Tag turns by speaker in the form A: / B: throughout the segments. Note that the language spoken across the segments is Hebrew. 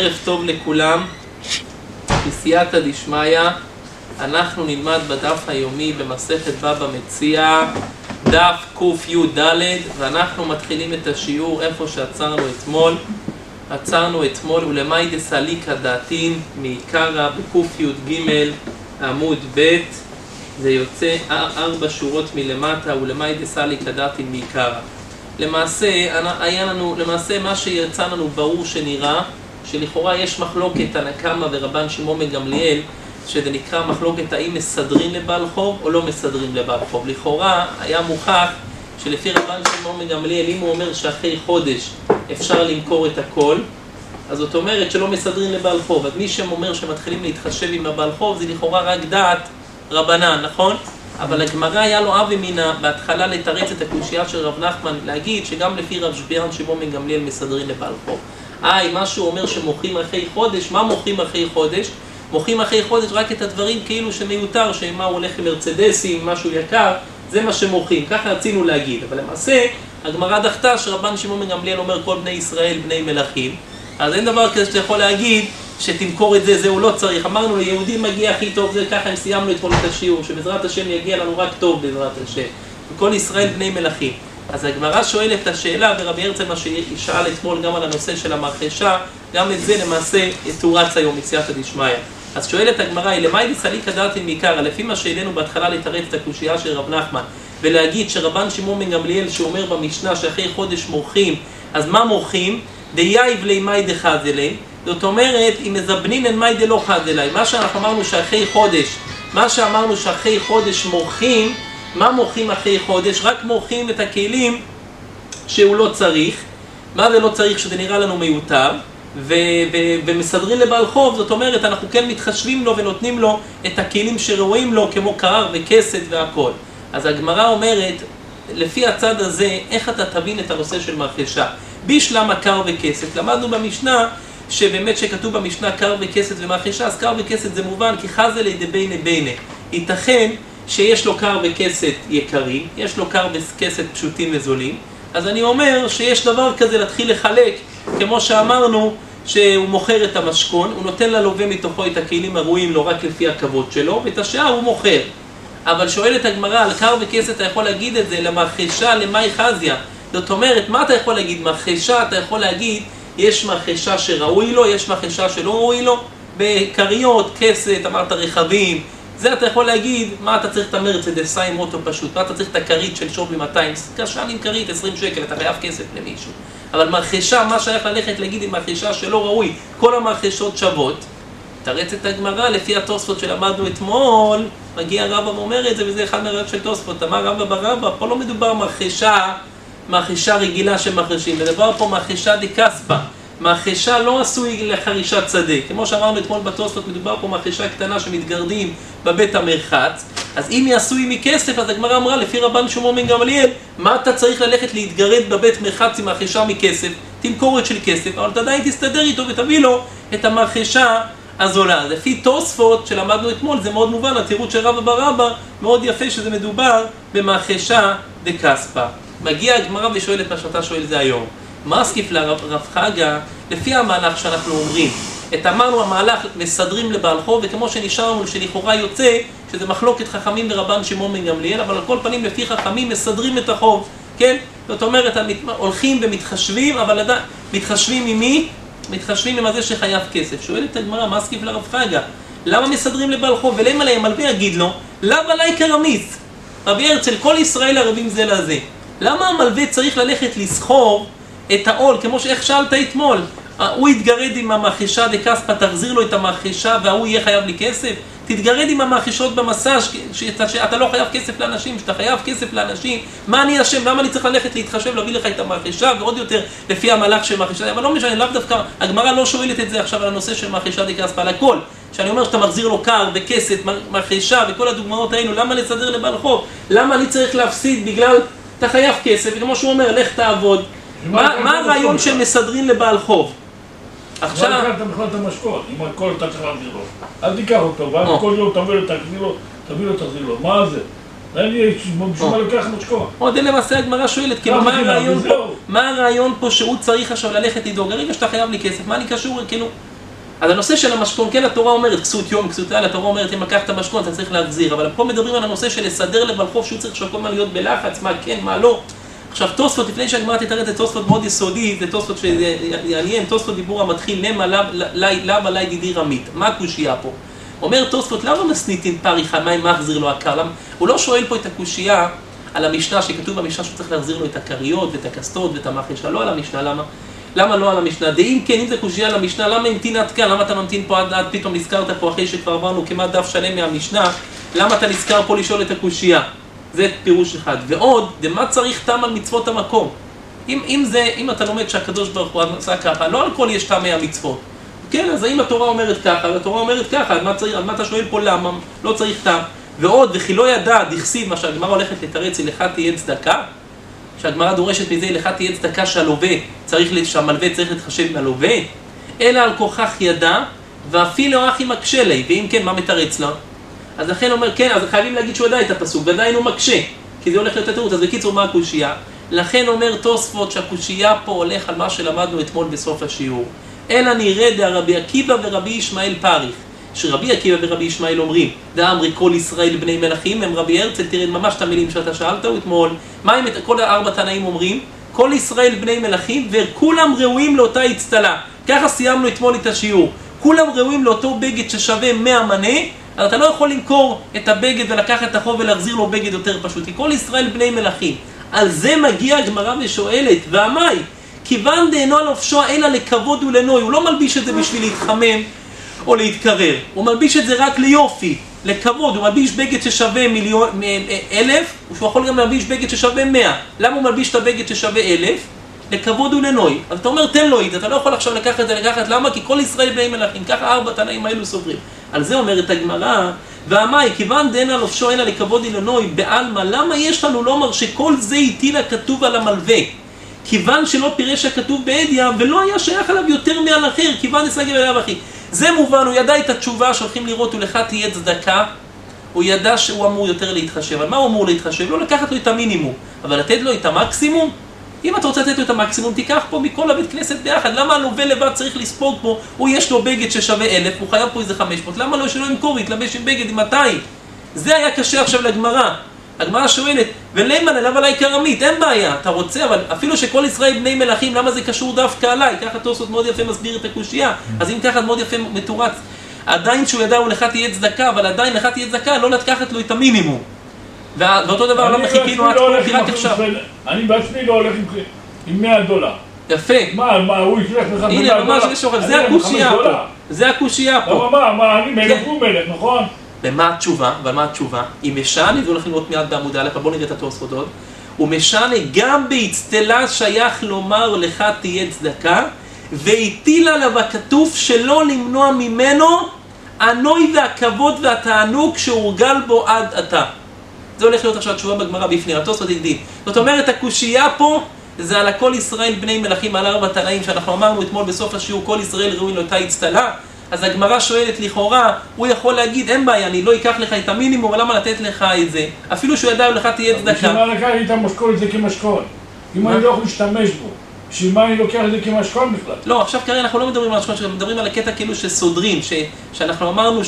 A: ערב טוב לכולם, בסייעתא דשמיא. אנחנו נלמד בדף היומי במסכת בבא מציעא, דף קי"ד, ואנחנו מתחילים את השיעור איפה שעצרנו אתמול. עצרנו אתמול ולמאי דסליקא דעתין מעיקרא בקי"ג עמוד ב', זה יוצא 4 שורות מלמטה, ולמאי דסליקא דעתין מעיקרא. למעשה מה שיצא לנו ברור שנראה שלכאורה יש מחלוקת תנא קמא ורבן שמעון בן גמליאל, שזה נקרא מחלוקת האם מסדרים לבעל חוב או לא מסדרים לבעל חוב. לכאורה היה מוכח שלפי רבן שמעון בן גמליאל, אם הוא אומר שאחרי חודש אפשר למכור את הכל, אז זאת אומרת שלא מסדרים לבעל חוב. אז מי שאומר שמתחילים להתחשב עם הבעל חוב זה לכאורה רק דעת רבנן, נכון? אבל הגמרא היה לו אבי מינה בהתחלה לתרץ את הקושייה של רב נחמן, להגיד שגם לפי רב שמעון בן גמליאל מסדרים לבעל חוב. מה שהוא אומר שמוכרים אחרי חודש, מה מוכרים אחרי חודש? מוכרים אחרי חודש רק את הדברים כאילו שמיותר, שמה הוא הולך למרצדסים, משהו יקר, זה מה שמוכרים, ככה רצינו להגיד. אבל למעשה, הגמרא דחתה שרבן שמעון בן גמליאל אומר כל בני ישראל בני מלכים, אז אין דבר כזה שאתה יכול להגיד שתמכור את זה, זהו לא צריך. אמרנו ליהודי מגיע הכי טוב, זה ככה אם סיימנו אתמול את השיעור, שבעזרת השם יגיע לנו רק טוב בעזרת השם. וכל ישראל בני מלכים. אז הגמרא שואלת את השאלה, ורבי הרצל מה ששאל אתמול גם על הנושא של המרחשה, גם את זה למעשה תורץ היום בסייעתא דשמיא. אז שואלת הגמרא, למאי דסליקא דעתין מעיקרא, לפי מה שהעלינו בהתחלה לתרץ את הקושייה של רב נחמן, ולהגיד שרבן שמעון בן גמליאל שאומר במשנה שאחרי חודש מורחים, אז מה מורחים? דייב לי מאי דחזי לי, זאת אומרת, אם מזבנין אין מאי דלא חזי לי. מה שאנחנו אמרנו שאחרי חודש מורחים, מה מורחים אחרי חודש? רק מורחים את הכלים שהוא לא צריך. מה זה לא צריך? שזה נראה לנו מיותר. ומסדרים לבעל חוב, זאת אומרת, אנחנו כן מתחשבים לו ונותנים לו את הכלים שראויים לו, כמו קרר וכסת והכל. אז הגמרא אומרת, לפי הצד הזה, איך אתה תבין את הנושא של מרחשה? בישלמה קר וכסת. למדנו במשנה, שבאמת שכתוב במשנה קר וכסת ומרחשה, אז קר וכסת זה מובן, כי חזי לי דביינה ביינה. ייתכן שיש לו קר וכסת יקרים, יש לו קר וכסת פשוטים וזולים, אז אני אומר שיש דבר כזה להתחיל לחלק, כמו שאמרנו, שהוא מוכר את המשכון, הוא נותן ללווה מתוכו את הכלים הראויים לו רק לפי הכבוד שלו, ואת השאר הוא מוכר. אבל שואלת הגמרא, על קר וכסת אתה יכול להגיד את זה למרחשה למאי חזיה. זאת אומרת, מה אתה יכול להגיד? מרחשה, אתה יכול להגיד, יש מרחשה שראוי לו, יש מרחשה שלא ראוי לו. בקריות, כסת, אמרת רכבים, זה אתה יכול להגיד, מה אתה צריך את המרצדס עם אוטו פשוט, מה אתה צריך את הכרית של שווי 200, קשה עם כרית 20 שקל, אתה חייב כסף למישהו. אבל מרחשה, מה שייך ללכת להגיד עם מרחשה שלא ראוי, כל המרחשות שוות, תרץ את הגמרא לפי התוספות שלמדנו אתמול, מגיע רבא ואומר את זה, וזה אחד מהרעיון של תוספות, אמר רבא ברבא, פה לא מדובר מרחשה רגילה שמרחשים, מדובר פה מרחשה דקספא. מרחשה לא עשוי לחרישת שדה, כמו שאמרנו אתמול בתוספות, מדובר פה מרחשה קטנה שמתגרדים בבית המרחץ, אז אם היא עשוי מכסף, אז הגמרא אמרה לפי רבן שמעון בן גמליאל, מה אתה צריך ללכת להתגרד בבית מרחץ עם מרחשה מכסף? תמכור את של כסף, אבל אתה עדיין תסתדר איתו ותביא לו את המרחשה הזולה. לפי תוספות שלמדנו אתמול, זה מאוד מובן, התירוץ של רבא ברבא, מאוד יפה שזה מדובר במרחשה דקספא. מגיע הגמרא ושואל את מה שאתה שואל זה היום. מסקיף לרב חגה, לפי המהלך שאנחנו אומרים, אמרנו המהלך מסדרים לבעל חוב, וכמו שנשארנו שלכאורה יוצא שזה מחלוקת חכמים ורבן שמעון בן גמליאל, אבל על כל פנים לפי חכמים מסדרים את החוב, כן? זאת אומרת, הולכים ומתחשבים, אבל מתחשבים עם מי? מתחשבים עם הזה שחייב כסף. שואלת הגמרא, מסקיף לרב חגה, למה מסדרים לבעל חוב? ולמה להם מלווה יגיד לו, למה לי כרמיס? רבי הרצל, כל ישראל ערבים זה לזה. למה המלווה צריך ללכת לסחור את העול, כמו שאיך שאלת אתמול, הוא יתגרד עם המרחשה דקספא, תחזיר לו את המרחשה והוא יהיה חייב לי כסף? תתגרד עם המרחשות במסאז' שאתה לא חייב כסף לאנשים, שאתה חייב כסף לאנשים, מה אני אשם? למה אני צריך ללכת להתחשב, להביא לך את המרחשה, ועוד יותר לפי המהלך של מרחשה? אבל לא משנה, לאו דווקא, הגמרא לא שואלת את זה עכשיו על הנושא של מרחשה דקספא, על הכל. שאני אומר שאתה מחזיר לו קר וכסת, מרחשה וכל הדוגמאות האלו, למה לסדר לבעל חוב? למה אני צריך להפסיד בגלל אתה חייב כסף? וכמו שהוא אומר, לך תעבוד. מה הרעיון של מסדרים לבעל חוב?
B: עכשיו... מה לקחת בכלל את המשקות? אם הכל אתה צריך להחזיר לו. אל תיקח אותו, ואז כל יום תביא לו, תחזיר לו. מה זה? בשביל מה לקח משקות?
A: עוד למעשה הגמרא שואלת, כאילו מה הרעיון פה שהוא צריך עכשיו ללכת לדאוג? הרגע שאתה חייב לי כסף, מה אני קשור? כאילו, אז הנושא של המשכון, כן, התורה אומרת, כסות יום, כסות לילה, התורה אומרת, אם לקחת המשכון, אתה צריך להחזיר, אבל פה מדברים על הנושא של לסדר לבעל חוב, שהוא צריך שכל מה להיות בלחץ, מה כן, מה לא. עכשיו, תוספות, לפני שהגמרא תתאר את תוספות מאוד יסודי, זה תוספות שיעניין, תוספות דיבור המתחיל, נמה למה לי דידי רמית, מה הקושייה פה? אומר תוספות, למה מסניתין פריחה, מה אם מחזיר לו הקר? הוא לא שואל פה את הקושייה על המשנה, שכתוב במשנה שהוא צריך להחזיר לו את הקריות ואת הקסטות ואת המחשה, לא על המשנה, למה? למה לא על המשנה? דאם כן, אם זה קושייה על המשנה, למה המתין עד כאן? למה אתה ממתין פה עד פתאום נזכרת פה אחרי שכבר עברנו כמעט דף שלם מהמשנה? למה אתה נזכר פה לשאול את הקושייה? זה פירוש אחד. ועוד, דמה צריך טעם על מצוות המקום? אם אתה לומד שהקדוש ברוך הוא עשה ככה, לא על כל יש טעם מהמצוות. כן, אז האם התורה אומרת ככה, והתורה אומרת ככה, על מה אתה שואל פה למה? לא צריך טעם. ועוד, וכי לא ידע, דכסיב, מה שהגמרא הולכת לתרץ, לך תהיה צדקה, שהגמרא דורשת מזה, לך תהיה צדקה שהמלווה צריך להתחשב מהלווה, אלא על כוחך ידע, ואפילו אחי מקשה לי, ואם כן, מה מתרץ לה? אז לכן אומר, כן, אז חייבים להגיד שהוא ידע את הפסוק, ועדיין הוא מקשה, כי זה הולך להיות התירוץ, אז בקיצור, מה הקושייה? לכן אומר תוספות שהקושייה פה הולך על מה שלמדנו אתמול בסוף השיעור. אלא נראה דרבי עקיבא ורבי ישמעאל פריך, שרבי עקיבא ורבי ישמעאל אומרים, דאמרי כל ישראל בני מלכים, הם רבי הרצל, תראה ממש את המילים שאתה שאלת אתמול, מה אם כל הארבע תנאים אומרים? כל ישראל בני מלכים, וכולם ראויים לאותה אצטלה. ככה סיימנו אתמול את השיעור. כולם ראויים לאותו בגד ששווה 100 מנה, אז אתה לא יכול למכור את הבגד ולקחת את החוב ולהחזיר לו בגד יותר פשוט. כי כל ישראל בני מלכים. על זה מגיע הגמרא ושואלת, ועמי, כיוון דאינו על נפשו אלא לכבוד ולנוי, הוא לא מלביש את זה בשביל להתחמם או להתקרר, הוא מלביש את זה רק ליופי, לכבוד, הוא מלביש בגד ששווה 1,000, הוא יכול גם להלביש בגד ששווה 100. למה הוא מלביש את הבגד ששווה 1,000? לכבוד ולנוי. אז אתה אומר, תן לו את זה, אתה לא יכול עכשיו לקחת את זה, למה? כי כל ישראל בני מלכים, ככה 4 תנאים האלו סוברים. על זה אומרת הגמרא, ועמי, כיוון דאין על נפשו אלא לכבוד ולנוי, בעלמא, למה יש לנו לומר שכל זה הטיל הכתוב על המלווה? כיוון שלא פירש הכתוב בעדיה, ולא היה שייך עליו יותר מעל אחר, כיוון נסגר אליו אחי. זה מובן, הוא ידע את התשובה שהולכים לראות, ולך תהיה צדקה, הוא ידע שהוא אמור יותר להתחשב. על מה הוא אמור להתחשב? לא לקחת לו את המינימום, אבל לתת לו את המקסימום. אם אתה רוצה לתת לו את המקסימום, תיקח פה מכל הבית כנסת ביחד. למה הלווה לבד צריך לספוג פה? הוא יש לו בגד ששווה 1,000, הוא חייב פה איזה 500. למה לא שלא ימכור, יתלבש עם בגד עם 200? זה היה קשה עכשיו לגמרא. הגמרא שואלת, ולמה אליו עליי כרמית? אין בעיה, אתה רוצה, אבל אפילו שכל ישראל בני מלכים, למה זה קשור דווקא עליי? ככה תוספות מאוד יפה מסביר את הקושייה. אז אם ככה מאוד יפה מתורץ, עדיין שהוא ידע הוא לך תהיה צדקה, אבל עדיין לך תהיה צדקה, לא לקחת לו את המינימום. ואותו דבר, למה חיכינו עד פה, כי רק עכשיו.
B: אני בעצמי לא הולך עם $100.
A: יפה.
B: מה, הוא ישלח לך $100?
A: הנה, ממש לשוחח, זה הקושייה פה. זה הקושייה פה.
B: מה, אני מלך הוא מלך, נכון?
A: ומה התשובה? ומה התשובה? אם משנה, זה הולך לראות מיד בעמוד א', בואו נראה את התוספות עוד. ומשנה גם באצטלה שייך לומר לך תהיה צדקה, והטיל עליו הכתוב שלא למנוע ממנו הנוי והכבוד והתענוג שהורגל בו עד עתה. זה הולך להיות עכשיו תשובה בגמרא בפנים, התוספות הקדים. זאת אומרת, הקושייה פה זה על הכל ישראל בני מלכים, על 4 תנאים שאנחנו אמרנו אתמול בסוף השיעור, כל ישראל ראויים לאותה אצטלה. אז הגמרא שואלת לכאורה, הוא יכול להגיד, אין בעיה, אני לא אקח לך את המינימום, למה לתת לך את זה? אפילו שהוא ידע לך תהיה צדקה.
B: בשביל מה לקח לי את המשכון הזה כמשכון? אם אני לא יכול להשתמש בו, בשביל מה אני לוקח את זה כמשכון בכלל?
A: לא, עכשיו כרגע אנחנו לא מדברים על המשכון, אנחנו מדברים על הקטע כאילו שסודרים, שאנחנו אמרנו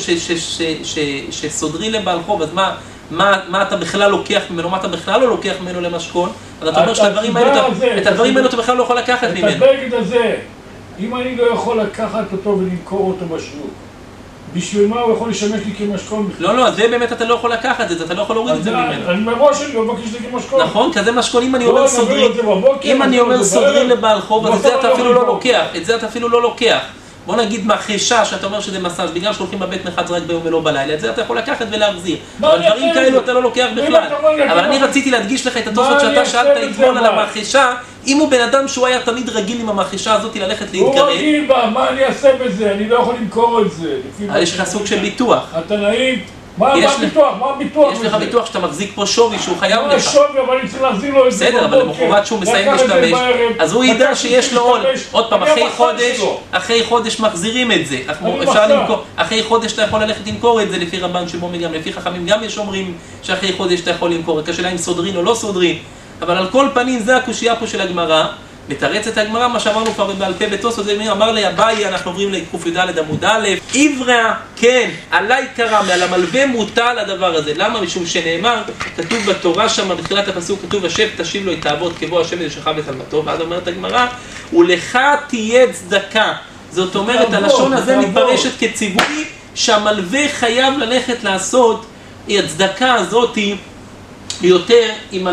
A: שסודרים לבעל חוב, אז מה אתה בכלל לוקח ממנו, מה אתה בכלל לא לוקח ממנו למשכון? אז אתה אומר שאת הדברים האלו אתה בכלל לא יכול לקחת ממנו.
B: את הבגד הזה, אם אני לא יכול לקחת אותו ולמכור אותו בשוק, בשביל מה הוא יכול לשמש לי כמשכון בכלל?
A: לא, זה באמת אתה לא יכול לקחת את זה, אתה לא יכול להוריד את זה ממנו.
B: אני מראש אני לא מבקש את זה כמשכון.
A: נכון, כזה משכון, אם אני אומר סודרים, אם אני אומר סודרים לבעל חוב, אז את זה אתה אפילו לא לוקח, את זה אתה אפילו לא לוקח. בוא נגיד מחשה, שאתה אומר שזה מסאז, בגלל שהולכים לבית מחץ רק ביום ולא בלילה, את זה אתה יכול לקחת ולהחזיר. אבל דברים כאלו אתה לא לוקח בכלל. אבל אני רציתי להדגיש לך את התוספות שאתה שאלת אתמול על המחשה, אם הוא בן אדם שהוא היה תמיד רגיל עם המחשה הזאת ללכת להתגרד.
B: הוא רגיל בה, מה אני אעשה בזה? אני לא יכול למכור את זה.
A: יש לך סוג של ביטוח.
B: התנאים, מה הביטוח?
A: יש לך ביטוח שאתה מחזיק פה שווי שהוא חייב לך.
B: מה השווי, אבל אני צריך להחזיר לו את זה.
A: בסדר, אבל למחרת שהוא מסיים להשתמש, אז הוא ידע שיש לו עוד פעם, אחרי חודש מחזירים את זה. אחרי חודש אתה יכול ללכת למכור את זה לפי רבן שמעון גם, לפי חכמים גם יש אומרים שאחרי חודש אתה יכול למכור. השאלה אם סודרים או לא סודרים. אבל על כל פנים זה הקושייה פה של הגמרא, מתרץ את הגמרא, מה שאמרנו כבר בעל פה בתוספות, זה אמר לי אביי, אנחנו עוברים לק"ד עמוד א', עברה, כן, עליי קרא, מעל המלווה מוטל הדבר הזה. למה? משום שנאמר, כתוב בתורה שם, בתחילת הפסוק כתוב, השב תשיב לו את האבות כבוא השם ושכב את אלמתו, ואז אומרת הגמרא, ולך תהיה צדקה. זאת אומרת, הלשון הזה מתפרשת כציווי, שהמלווה חייב ללכת לעשות, הצדקה הזאת היא יותר עם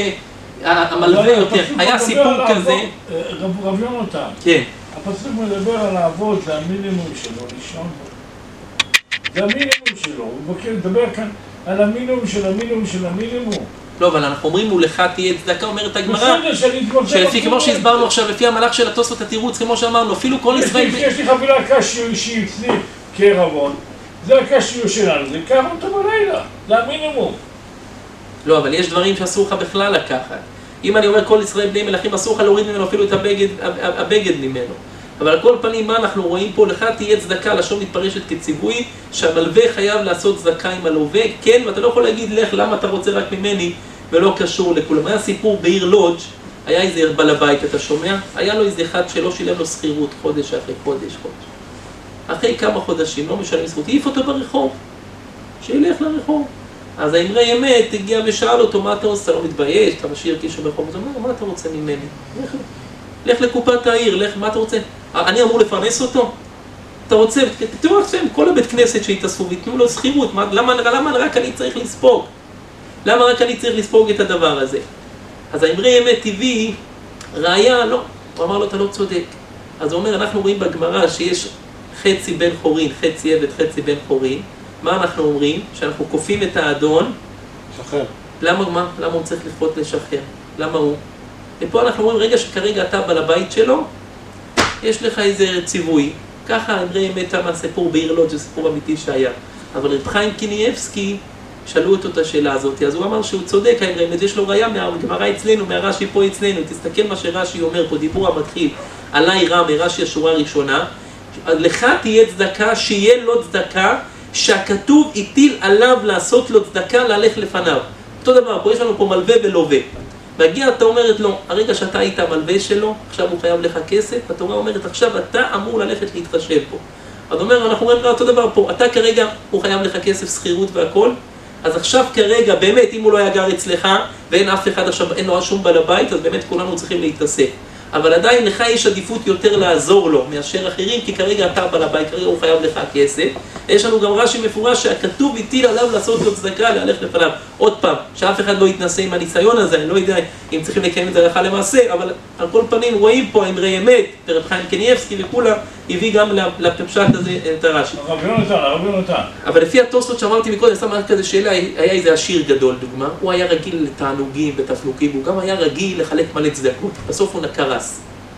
A: המלווה יותר. היה סיפור כזה.
B: רב יונתן.
A: כן.
B: הפסוק מדבר על האבות, זה המינימום שלו, לישון בו. זה המינימום שלו, הוא מדבר כאן על המינימום של המינימום של המינימום.
A: לא, אבל אנחנו אומרים, ולך תהיה צדקה, אומרת הגמרא, שלפי כמו שהסברנו עכשיו, לפי המהלך של התוספות התירוץ, כמו שאמרנו, אפילו כל ישראל...
B: יש לי חבילה קשיו אישי אצלי כערבון, זה הקשיו שלנו, זה קח אותו בלילה, זה המינימום.
A: לא, אבל יש דברים שאסור לך בכלל לקחת. אם אני אומר כל ישראל בני מלכים, אסור לך להוריד ממנו אפילו את הבגד ממנו. אבל על כל פנים, מה אנחנו רואים פה? לך תהיה צדקה, לשון מתפרשת כציווי, שהמלווה חייב לעשות צדקה עם הלווה, כן, ואתה לא יכול להגיד לך למה אתה רוצה רק ממני ולא קשור לכולם. היה סיפור בעיר לודג', היה איזה בעל הבית, אתה שומע? היה לו איזה אחד שלא שילם לו שכירות חודש אחרי חודש. אחרי כמה חודשים, לא משלם שכירות, העיף אותו ברחוב, שילך לרחוב. אז האמרי אמת הגיע ושאל אותו, מה אתה עושה? אתה לא מתבייש? אתה משאיר קישור ברחוב? אז הוא אומר, מה אתה רוצה ממני? לך לקופת העיר, לך, מה אתה רוצה? אני אמור לפרנס אותו? אתה רוצה, תראו לכם, כל הבית כנסת שהתאספו ויתנו לו שכירות, למה רק אני צריך לספוג? למה רק אני צריך לספוג את הדבר הזה? אז האמרי אמת טבעי, ראיה, לא, הוא אמר לו, אתה לא צודק. אז הוא אומר, אנחנו רואים בגמרא שיש חצי בן חורין, חצי עבד, חצי בן חורין. מה אנחנו אומרים? שאנחנו כופים את האדון.
C: שחרר.
A: למה הוא צריך לפחות לשחרר? למה הוא? ופה אנחנו אומרים, רגע שכרגע אתה בעל הבית שלו, יש לך איזה ציווי. ככה אמרי אמת מהסיפור בעיר לודג', זה סיפור אמיתי שהיה. אבל רב חיים קניאבסקי, שאלו אותו את השאלה הזאת, אז הוא אמר שהוא צודק, האמרי אמת, יש לו ראיה מהגמרא אצלנו, מהרש"י פה אצלנו, תסתכל מה שרש"י אומר פה, דיבור המתחיל, עליי רע מרש"י השורה הראשונה, לך תהיה צדקה, שיהיה לו צדקה, שהכתוב הטיל עליו לעשות לו צדקה להלך לפניו. אותו דבר, פה יש לנו פה מלווה ולווה. והגיע אתה אומרת לו, הרגע שאתה היית המלווה שלו, עכשיו הוא חייב לך כסף, התורה אומרת, עכשיו אתה אמור ללכת להתחשב בו. אז אנחנו אומרים אותו דבר פה, אתה כרגע, הוא חייב לך כסף, שכירות והכל, אז עכשיו כרגע, באמת, אם הוא לא היה גר אצלך, ואין אף אחד עכשיו, אין לו שום בעל הבית, אז באמת כולנו צריכים להתעסק. אבל עדיין לך יש עדיפות יותר לעזור לו מאשר אחרים, כי כרגע אתה בעל הבית, כרגע הוא חייב לך כסף. יש לנו גם רש"י מפורש שהכתוב הטיל עליו לעשות לו צדקה להלך לפניו. עוד פעם, שאף אחד לא יתנסה עם הניסיון הזה, אני לא יודע אם צריכים לקיים את זה הלכה למעשה, אבל על כל פנים רואים פה אמרי אמת, ורב חיים קניאבסקי וכולם, הביא גם לפשט הזה את הרש"י.
B: הרב יונתן.
A: אבל לפי התוספות שאמרתי מקודם, שם רק כזה שאלה, היה איזה עשיר גדול דוגמה, הוא היה רגיל לתענוגים ותפנוקים, הוא גם היה רגיל לחלק מלא צדקות, בסוף הוא נקרס.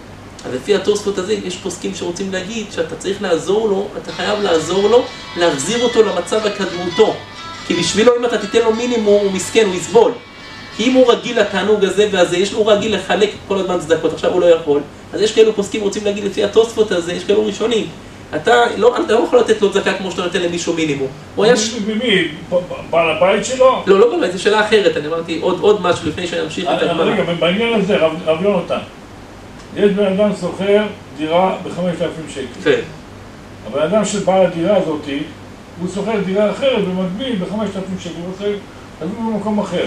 A: אז לפי התוספות הזה, יש פוסקים שרוצים להגיד שאתה צריך לעזור לו, אתה חייב לעזור לו, להחזיר אותו למצב הקדמותו. כי בשבילו אם אתה תיתן לו מינימום, הוא מסכן, הוא יסבול. כי אם הוא רגיל לתענוג הזה והזה, הוא רגיל לחלק כל הזמן צדקות, עכשיו הוא לא יכול. אז יש כאלו פוסקים רוצים להגיד לפי התוספות הזה, יש כאלו ראשונים. אתה לא יכול לתת לו צדקה כמו שאתה נותן למישהו מינימום.
B: מי? בעל הבית שלו?
A: לא בעל הבית, זו שאלה אחרת, אני אמרתי עוד משהו לפני שאני אמשיך את הגמרא.
B: רגע, בעניין הזה, רב יונתן. יש בן אדם שוכר דירה ב5,000 שקל.
A: כן.
B: הבן אדם של בעל הדירה הזאת, הוא שוכר דירה אחרת במקביל ב5,000 שקל, הוא עושה במקום אחר.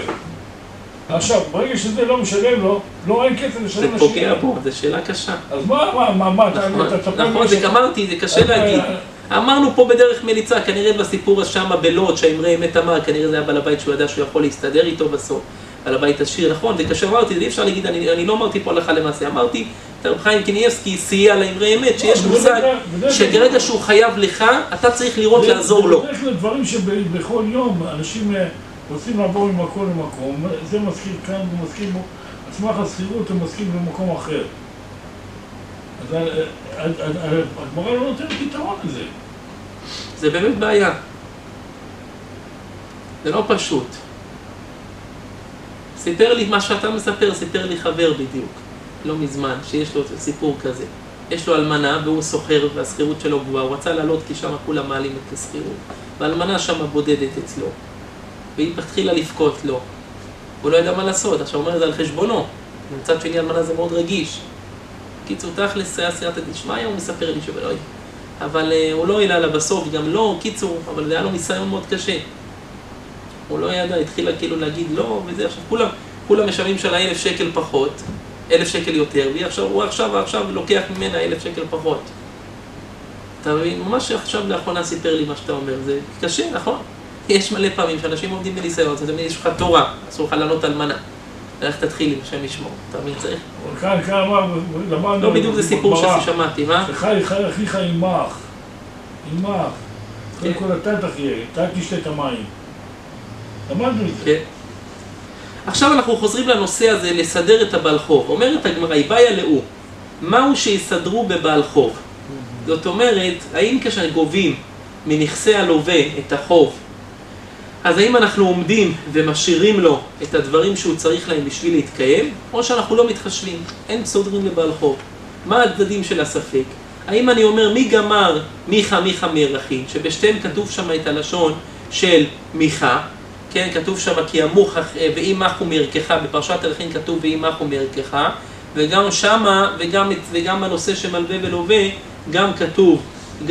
B: עכשיו, ברגע שזה לא משלם לו, לא אין כסף לשלם לשני.
A: זה פוגע בו, זו שאלה קשה.
B: אז מה, אתה תספר לי?
A: נכון, זה גמרתי, זה קשה להגיד. אמרנו פה בדרך מליצה, כנראה בסיפור שמה בלוד, שהאמרי אמת אמר, כנראה זה היה בעל הבית שהוא ידע שהוא יכול להסתדר איתו בסוף. על הבית עשיר, נכון, זה קשה, אמרתי, זה אי אפשר להגיד, אני לא אמרתי פה הלכה למעשה, אמרתי, רב חיים קניאבסקי סייע לאמרי אמת, שיש מושג שכרגע שהוא חייב לך, אתה צריך לראות לעזור לו.
B: יש דברים שבכל יום אנשים רוצים לעבור ממקום למקום, זה מזכיר כאן, הוא מזכיר בו, על סמך השכירות הם מזכיר במקום אחר. אז הגמרא לא נותן פתרון לזה.
A: זה באמת בעיה. זה לא פשוט. סיפר לי מה שאתה מספר, סיפר לי חבר בדיוק, לא מזמן, שיש לו סיפור כזה. יש לו אלמנה והוא סוחר והשכירות שלו גבוהה, הוא רצה לעלות כי שם כולם מעלים את השכירות. והאלמנה שם בודדת אצלו, והיא התחילה לבכות לו. הוא לא ידע מה לעשות, עכשיו הוא אומר את זה על חשבונו. מצד שני אלמנה זה מאוד רגיש. קיצור, תכלס היה סייעתא דשמיא, הוא מספר לי שבלוי. אבל הוא לא העלה לה בסוף, גם לא, קיצור, אבל זה היה לו ניסיון מאוד קשה. הוא לא ידע, התחילה כאילו להגיד לא, וזה עכשיו, כולם משלמים שלה 1,000 שקל פחות, 1,000 שקל יותר, והוא עכשיו לוקח ממנה 1,000 שקל פחות. אתה מבין? ממש עכשיו לאחרונה סיפר לי מה שאתה אומר, זה קשה, נכון? יש מלא פעמים שאנשים עומדים בניסיון, זה תמיד יש לך תורה, אסור לך לענות על מנה. איך תתחיל עם השם ישמור, אתה מבין צריך?
B: כאן אמר, למדנו...
A: לא בדיוק זה סיפור ששמעתי, מה?
B: שחי אחיך עמך, קודם כל אתה תחיה, אתה תשתה את המים. למדנו את זה.
A: כן. עכשיו אנחנו חוזרים לנושא הזה, לסדר את הבעל חוב. אומרת הגמרא, איבאיה לאו, מהו שיסדרו בבעל חוב? זאת אומרת, האם כשגובים מנכסי הלווה את החוב, אז האם אנחנו עומדים ומשאירים לו את הדברים שהוא צריך להם בשביל להתקיים, או שאנחנו לא מתחשבים, אין סודרים לבעל חוב. מה הצדדים של הספק? האם אני אומר מי גמר מיכה מערכין, שבשתיהם כתוב שם את הלשון של מיכה, כן, כתוב שם כי המוך ואם מחו מערכך, בפרשת ערכין כתוב ואם מחו מערכך, וגם שמה וגם הנושא שמלווה ולווה, גם כתוב,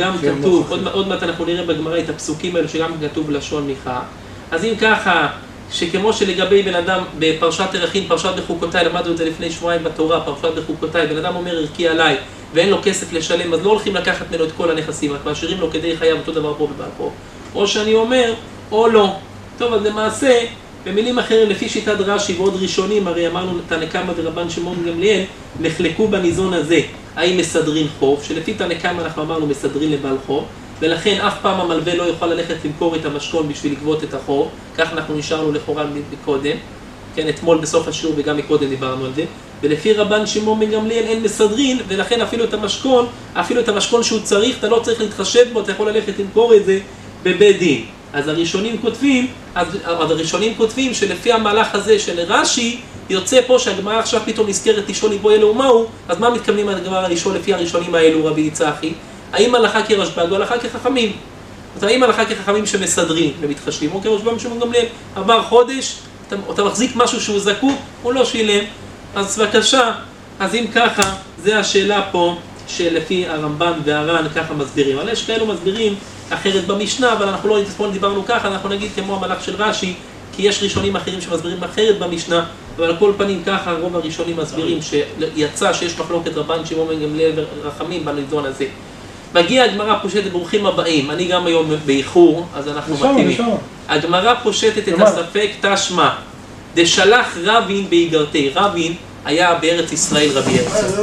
A: עוד מעט אנחנו נראה בגמרא את הפסוקים האלו שגם כתוב לשון מיכה. אז אם ככה, שכמו שלגבי בן אדם בפרשת ערכין, פרשת בחוקותיי, למדנו את זה לפני שבועיים בתורה, פרשת בחוקותיי, בן אדם אומר ערכי עליי ואין לו כסף לשלם, אז לא הולכים לקחת ממנו את כל הנכסים, רק משאירים לו כדי חייב, אותו דבר פה בבעל חוב. או שאני אומר, או לא. טוב, אז למעשה, במילים אחרים, לפי שיטת רש"י ועוד ראשונים, הרי אמרנו תנא קמא דרבן שמעון גמליאל, נחלקו בניזון הזה, האם מסדרים חוב, שלפי תנא קמא אנחנו אמרנו מסדרים לבעל חוב, ולכן אף פעם המלווה לא יכול ללכת למכור את המשכון בשביל לגבות את החוב, כך אנחנו נשארנו לכאורה מקודם, כן, אתמול בסוף השיעור וגם מקודם דיברנו על זה, ולפי רבן שמעון בן גמליאל אין מסדרים, ולכן אפילו את המשכון שהוא צריך, אתה לא צריך להתחשב בו, אתה יכול ללכת למכור את זה בבית דין. אז הראשונים כותבים שלפי המהלך הזה של רש"י, יוצא פה שהגמרא עכשיו פתאום נזכרת לשאול איבו אלו ומהו, אז מה מתכוונים על הגמרא לשאול לפי הראשונים האלו, רבי יצחי? האם הלכה כרשב"ג או הלכה כחכמים? אז האם הלכה כחכמים שמסדרים ומתחשבים, או כרשב"ג שמעון גמליאל, עבר חודש, אתה מחזיק משהו שהוא זקוק, הוא לא שילם, אז בבקשה, אז אם ככה, זה השאלה פה שלפי הרמב"ן והר"ן ככה מסבירים. אבל יש כאלו מסבירים אחרת במשנה, אבל אנחנו לא דיברנו ככה, אנחנו נגיד כמו המהלך של רש"י, כי יש ראשונים אחרים שמסבירים אחרת במשנה, אבל על כל פנים ככה רוב הראשונים מסבירים שיצא שיש מחלוקת רבן שמעון בן גמליאל ורחמים בנידון הזה. מגיעה הגמרא פושטת, ברוכים הבאים, אני גם היום באיחור, אז אנחנו מתאימים. הגמרא פושטת את הספק תשמע, דשלח רבין באיגרתי, רבין היה בארץ ישראל רבי ארץ.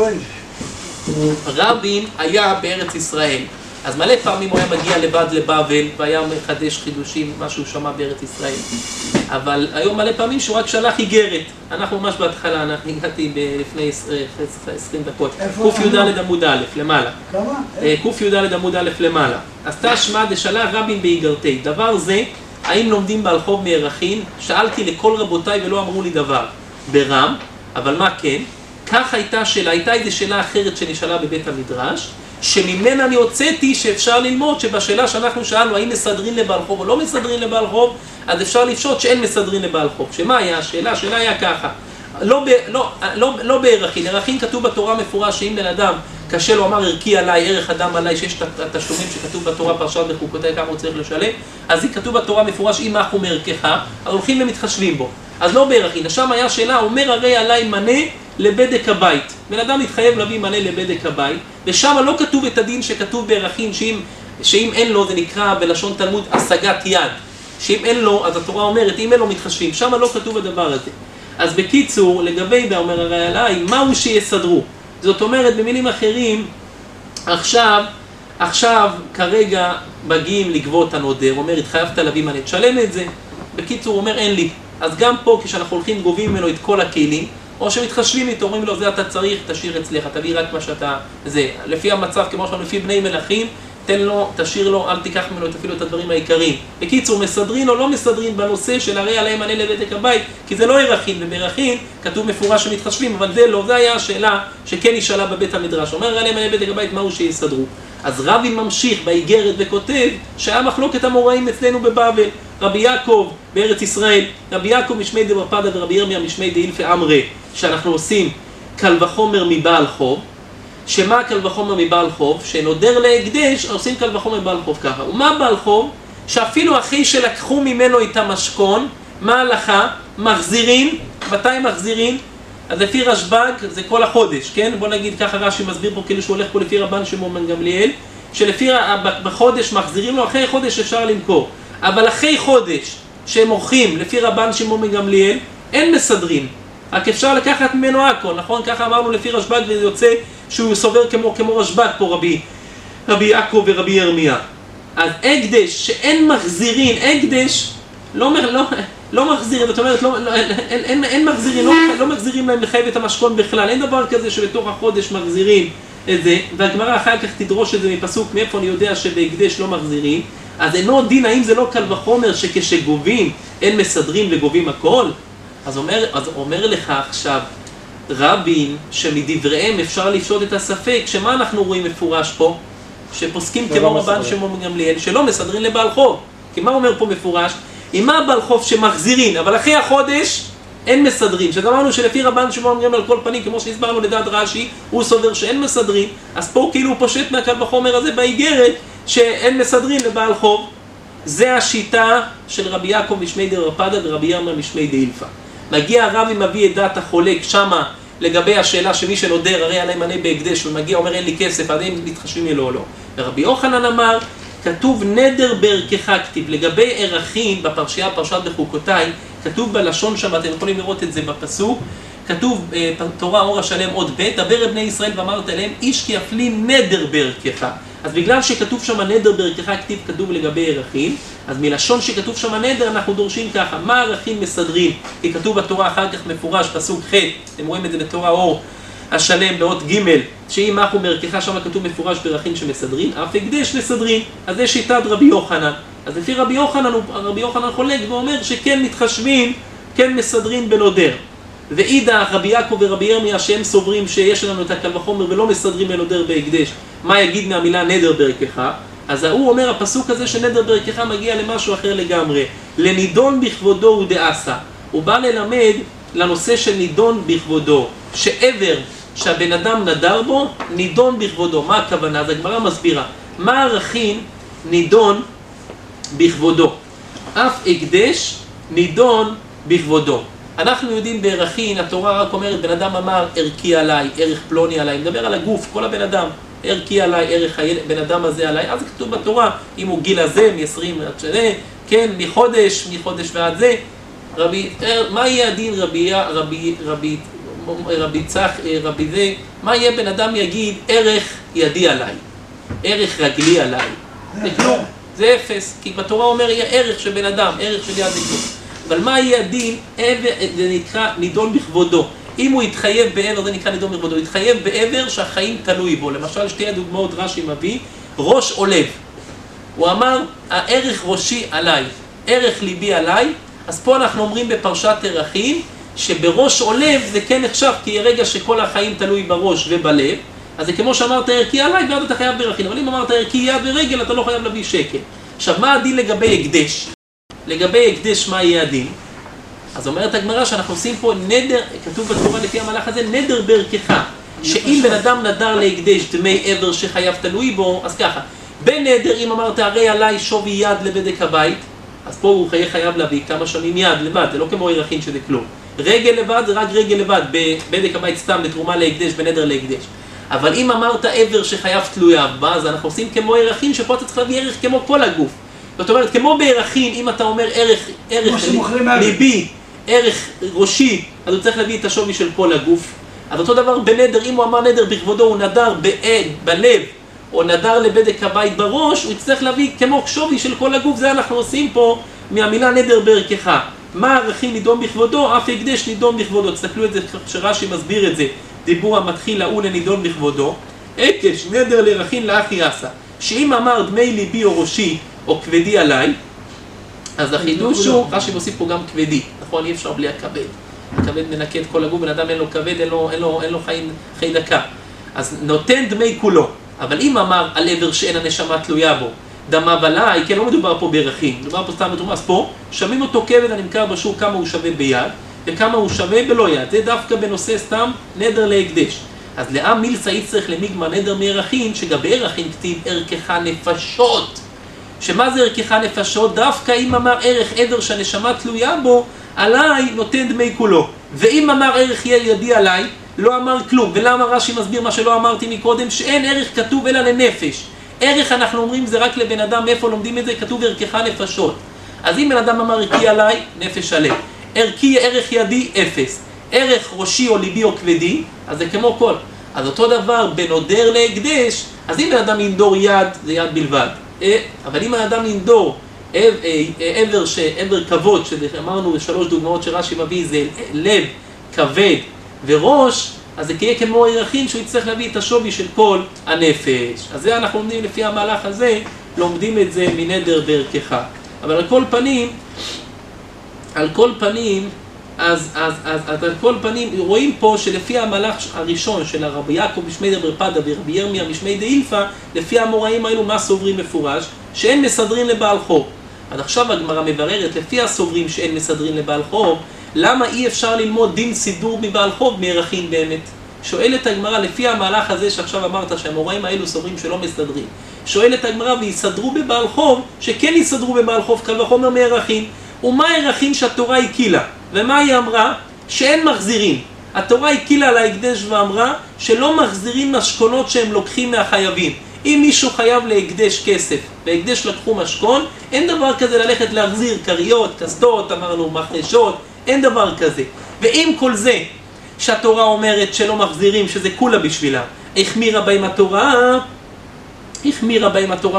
A: רבין היה בארץ ישראל. אז מלא פעמים הוא היה מגיע לבד לבבל והיה מחדש חידושים, מה שהוא שמע בארץ ישראל. אבל היום מלא פעמים שהוא רק שלח איגרת. אנחנו ממש בהתחלה, אני הגעתי לפני 20 דקות. ק"ד עמוד א' למעלה.
C: כמה?
A: ק"ד עמוד א' למעלה. אז תשמע דשלח רבין באיגרתי. דבר זה, האם לומדים בעל חוב מערכין? שאלתי לכל רבותיי ולא אמרו לי דבר. ברם, אבל מה כן? כך הייתה איזו שאלה אחרת שנשאלה בבית המדרש, שממנה אני הוצאתי שאפשר ללמוד שבשאלה שאנחנו שאלנו האם מסדרים לבעל חוב או לא מסדרים לבעל חוב, אז אפשר לפשוט שאין מסדרים לבעל חוב. שמה היה השאלה? השאלה היה ככה, לא בערכין, ערכין כתוב בתורה מפורש שאם בן אדם קשה לו אמר ערכי עליי, ערך אדם עליי, שיש את התשלומים שכתוב בתורה פרשת בחוקותיי כמה הוא צריך לשלם, אז היא כתוב בתורה מפורש אם מחו מערכך, אז הולכים ומתחשבים בו. אז לא בערכין, שם היה שאלה, אומר הרי עליי מנה לבדק הבית. בן אדם מתחייב להביא מנה לבדק הבית, ושם לא כתוב את הדין שכתוב בערכין, שאם אין לו, זה נקרא בלשון תלמוד השגת יד. שאם אין לו, אז התורה אומרת, אם אין לו מתחשבים, שם לא כתוב הדבר הזה. אז בקיצור, לגבי אומר הרי עליי, מהו שיסדרו? זאת אומרת, במילים אחרים, עכשיו כרגע מגיעים לגבות הנודר, אומר, התחייבת להביא מנה, תשלם את זה. בקיצור, אומר, אין לי. אז גם פה, כשאנחנו הולכים גובים ממנו את כל הכלים, או שמתחשבים איתו, אומרים לו, זה אתה צריך, תשאיר אצלך, תביא רק מה שאתה, זה. לפי המצב, כמו שאנחנו לפי בני מלכים, תן לו, תשאיר לו, אל תיקח ממנו אפילו את הדברים העיקריים. בקיצור, מסדרים או לא מסדרים בנושא של הרי עליהם מנה לבדק הבית, כי זה לא ערכין, ובערכין כתוב מפורש שמתחשבים, אבל זה לא, זה היה השאלה שכן נשאלה בבית המדרש. אומר הרי עליהם מנה לבדק הבית, מהו שיסדרו? אז רבי ממשיך באיגרת וכותב שהיה מחלוקת המוראים אצלנו בבבל. רבי יעקב בארץ ישראל, רבי יעקב משמי דבר פדה ורבי ירמיה משמי דאילפי אמרי, שאנחנו עושים קל וחומר מבעל חוב, שמה קל וחומר מבעל חוב, שנודר להקדש, עושים קל וחומר מבעל חוב ככה. ומה בעל חוב? שאפילו אחרי שלקחו ממנו את המשכון, מה ההלכה? מחזירים. מתי מחזירים? אז לפי רשב"ג זה כל החודש, כן? בוא נגיד ככה רש"י מסביר פה כאילו שהוא הולך פה לפי רבן שמעון בן גמליאל, שלפי בחודש מחזירים לו, אחרי חודש אפשר למכור. אבל אחרי חודש שהם מוכרים לפי רבן שמעון בן גמליאל, אין מסדרים. רק אפשר לקחת ממנו הכל, נכון? ככה אמרנו לפי רשב"ג, וזה יוצא שהוא סובר כמו רשב"ג פה רבי יעקב ורבי ירמיה. אז הקדש שאין מחזירים, הקדש לא מחזירים, זאת אומרת, אין מחזירים, לא מחזירים להם לחייב את המשכון בכלל, אין דבר כזה שבתוך החודש מחזירים את זה, והגמרא אחר כך תדרוש את זה מפסוק, מאיפה אני יודע שבהקדש לא מחזירים, אז אינו דין, האם זה לא קל וחומר שכשגובים אין מסדרים וגובים הכל? אז אומר לך עכשיו רבים שמדבריהם אפשר לפשוט את הספק, שמה אנחנו רואים מפורש פה? שפוסקים כמו רבן שמעון בן גמליאל, שלא מסדרים לבעל חוב. כי מה אומר פה מפורש? אם מה בעל חוב שמחזירים, אבל אחרי החודש אין מסדרים. שאמרנו שלפי רבן שמעון בן גמליאל על כל פנים, כמו שהסברנו לדעת רש"י, הוא סובר שאין מסדרים, אז פה כאילו הוא פושט מהקל וחומר הזה באיגרת, שאין מסדרים לבעל חוב. זה השיטה של רבי יעקב משמי דרפדה ורבי ירמיה משמי דאילפא. מגיע הרבי מביא את דעת החולק שמה לגבי השאלה שמי שנודר הרי עליהם מנה בהקדש, ומגיע אומר אין לי כסף, עדיין מתחשבים אלו או לא. ורבי יוחנן אמר, כתוב נדר בערכך כתיב, לגבי ערכים בפרשייה פרשת בחוקותיי, כתוב בלשון שם, אתם יכולים לראות את זה בפסוק, כתוב תורה אור השלם עוד ב', דבר אל בני ישראל ואמרת אליהם, איש כי יפלים נדר בערכך. אז בגלל שכתוב שם נדר בערכך כתיב, כתוב לגבי ערכים, אז מלשון שכתוב שם נדר אנחנו דורשים ככה, מה ערכים מסדרים? כי כתוב בתורה אחר כך מפורש, פסוק ח', אתם רואים את זה בתורה אור השלם באות ג', שאם אנחנו בערכך שם כתוב מפורש בערכים שמסדרים, אף הקדש מסדרים. אז זה שיטת רבי יוחנן. אז לפי רבי יוחנן חולק ואומר שכן מתחשבים, כן מסדרים בנודר. ואידך רבי יעקב ורבי ירמיה שהם סוברים שיש לנו את הקל וחומר ולא מסדרים בנודר בהקדש, מה יגיד מהמילה נדר בערכך? אז הוא אומר הפסוק הזה שנדר בערכך מגיע למשהו אחר לגמרי, לנידון בכבודו הוא דעשה. הוא בא ללמד לנושא של נידון בכבודו, שעבר שהבן אדם נדר בו, נידון בכבודו. מה הכוונה? אז הגמרא מסבירה. מה ערכים נידון בכבודו? אף הקדש נידון בכבודו. אנחנו יודעים בערכים, התורה רק אומרת, בן אדם אמר ערכי עליי, ערך פלוני עליי, מדבר על הגוף, כל הבן אדם, ערכי עליי, ערך בן אדם הזה עליי, אז כתוב בתורה, אם הוא גיל הזה, מ-20 עד שנה, כן, מחודש ועד זה, מה יהיה הדין רבי זה, מה יהיה בן אדם יגיד ערך ידי עליי, ערך רגלי עליי, זה כלום, זה אפס, כי בתורה אומר יהיה ערך של בן אדם, ערך של יד לכלום. אבל מה יהיה הדין? זה נקרא נידון בכבודו. אם הוא יתחייב בעבר, זה נקרא נידון בכבודו, הוא יתחייב בעבר שהחיים תלוי בו. למשל שתי הדוגמאות רש"י מביא, ראש או לב. הוא אמר, הערך ראשי עליי, ערך ליבי עליי, אז פה אנחנו אומרים בפרשת ערכים, שבראש או לב זה כן נחשב, כי הרגע שכל החיים תלוי בראש ובלב, אז זה כמו שאמרת ערכי עליי, ועד אתה חייב בערכים. אבל אם אמרת ערכי יד ורגל, אתה לא חייב להביא שקל. עכשיו, מה הדין לגבי הקדש? לגבי הקדש מה יהיה הדין? אז אומרת הגמרא שאנחנו עושים פה נדר, כתוב בתורה לפי המהלך הזה, נדר בערכך. שאם בן אדם נדר להקדש דמי עבר שחייב תלוי בו, אז ככה. בנדר, אם אמרת הרי עליי שווי יד לבדק הבית, אז פה הוא חייב להביא כמה שנים יד לבד, זה לא כמו ערכים שזה כלום. רגל לבד זה רק רגל לבד, בבדק הבית סתם לתרומה להקדש, בנדר להקדש. אבל אם אמרת עבר שחייב תלויה בה, אז אנחנו עושים כמו ערכים שפה אתה צריך להביא ערך כמו כל הגוף. זאת אומרת, כמו בערכים, אם אתה אומר ערך ליבי, ערך ראשי, אז הוא צריך להביא את השווי של כל הגוף. אז אותו דבר בנדר, אם הוא אמר נדר בכבודו, הוא נדר בלב, או נדר לבדק הבית בראש, הוא יצטרך להביא כמו שווי של כל הגוף. זה אנחנו עושים פה מהמילה נדר בערכך. מה הערכים נידון בכבודו? אף הקדש נידון בכבודו. תסתכלו את זה כשרש"י מסביר את זה. דיבור המתחיל להוא לנידון בכבודו. הקש, נדר לערכים לאחי עשה. שאם אמר דמי ליבי או ראשי, או כבדי עליי, אז החידוש הוא, רש"י מוסיף פה גם כבדי, נכון? אי אפשר בלי הכבד. הכבד מנקה את כל הגוף, בן אדם אין לו כבד, אין לו חי דקה. אז נותן דמי כולו, אבל אם אמר על עבר שאין הנשמה תלויה בו, דמיו עליי, כן, לא מדובר פה בערכים, מדובר פה סתם בתרומה, אז פה שמים אותו כבד הנמכר בשוק כמה הוא שווה ביד, וכמה הוא שווה בלא יד. זה דווקא בנושא סתם נדר להקדש. אז לעם מילסא יצטרך למיגמא נדר מערכין, שגבי ערכין כתיב ערכך נפשות. שמה זה ערכך נפשות? דווקא אם אמר ערך עבר שהנשמה תלויה בו, עליי נותן דמי כולו. ואם אמר ערך ידי עליי, לא אמר כלום. ולמה רש"י מסביר מה שלא אמרתי מקודם? שאין ערך כתוב אלא לנפש. ערך אנחנו אומרים זה רק לבן אדם, מאיפה לומדים את זה? כתוב ערכך נפשות. אז אם בן אדם אמר ערכי עליי, נפש עליי. ערכי ערך ידי, אפס. ערך ראשי או ליבי או כבדי, אז זה כמו כל. אז אותו דבר בין נודר להקדש, אז אם בן אדם ינדור יד, זה יד בלבד. אבל אם האדם ינדור עבר כבוד, שאמרנו בשלוש דוגמאות שרש"י מביא, זה לב, כבד וראש, אז זה יהיה כמו ערכין שהוא יצטרך להביא את השווי של כל הנפש. אז זה אנחנו לומדים לפי המהלך הזה, לומדים את זה מנדר בערכך. אבל על כל פנים, רואים פה שלפי המהלך הראשון של הרבי יעקב משמי דבר פדה ורבי ירמיה משמי דאילפא, לפי המוראים האלו מה סוברים מפורש? שאין מסדרים לבעל חוב. אז עכשיו הגמרא מבררת, לפי הסוברים שאין מסדרים לבעל חוב, למה אי אפשר ללמוד דין סידור מבעל חוב מערכין באמת? שואלת הגמרא, לפי המהלך הזה שעכשיו אמרת שהמוראים האלו סוברים שלא מסדרים, שואלת הגמרא, ויסדרו בבעל חוב, שכן יסדרו בבעל חוב, קל וחומר מערכין. ומה הערכין שהתורה הקילה? ומה היא אמרה? שאין מחזירים. התורה הקילה על ההקדש ואמרה שלא מחזירים משכונות שהם לוקחים מהחייבים. אם מישהו חייב להקדש כסף, והקדש לקחו משכון, אין דבר כזה ללכת להחזיר קריות, קסדות, אמרנו, מחרשות, אין דבר כזה. ואם כל זה שהתורה אומרת שלא מחזירים, שזה כולה בשבילה, החמירה בהם התורה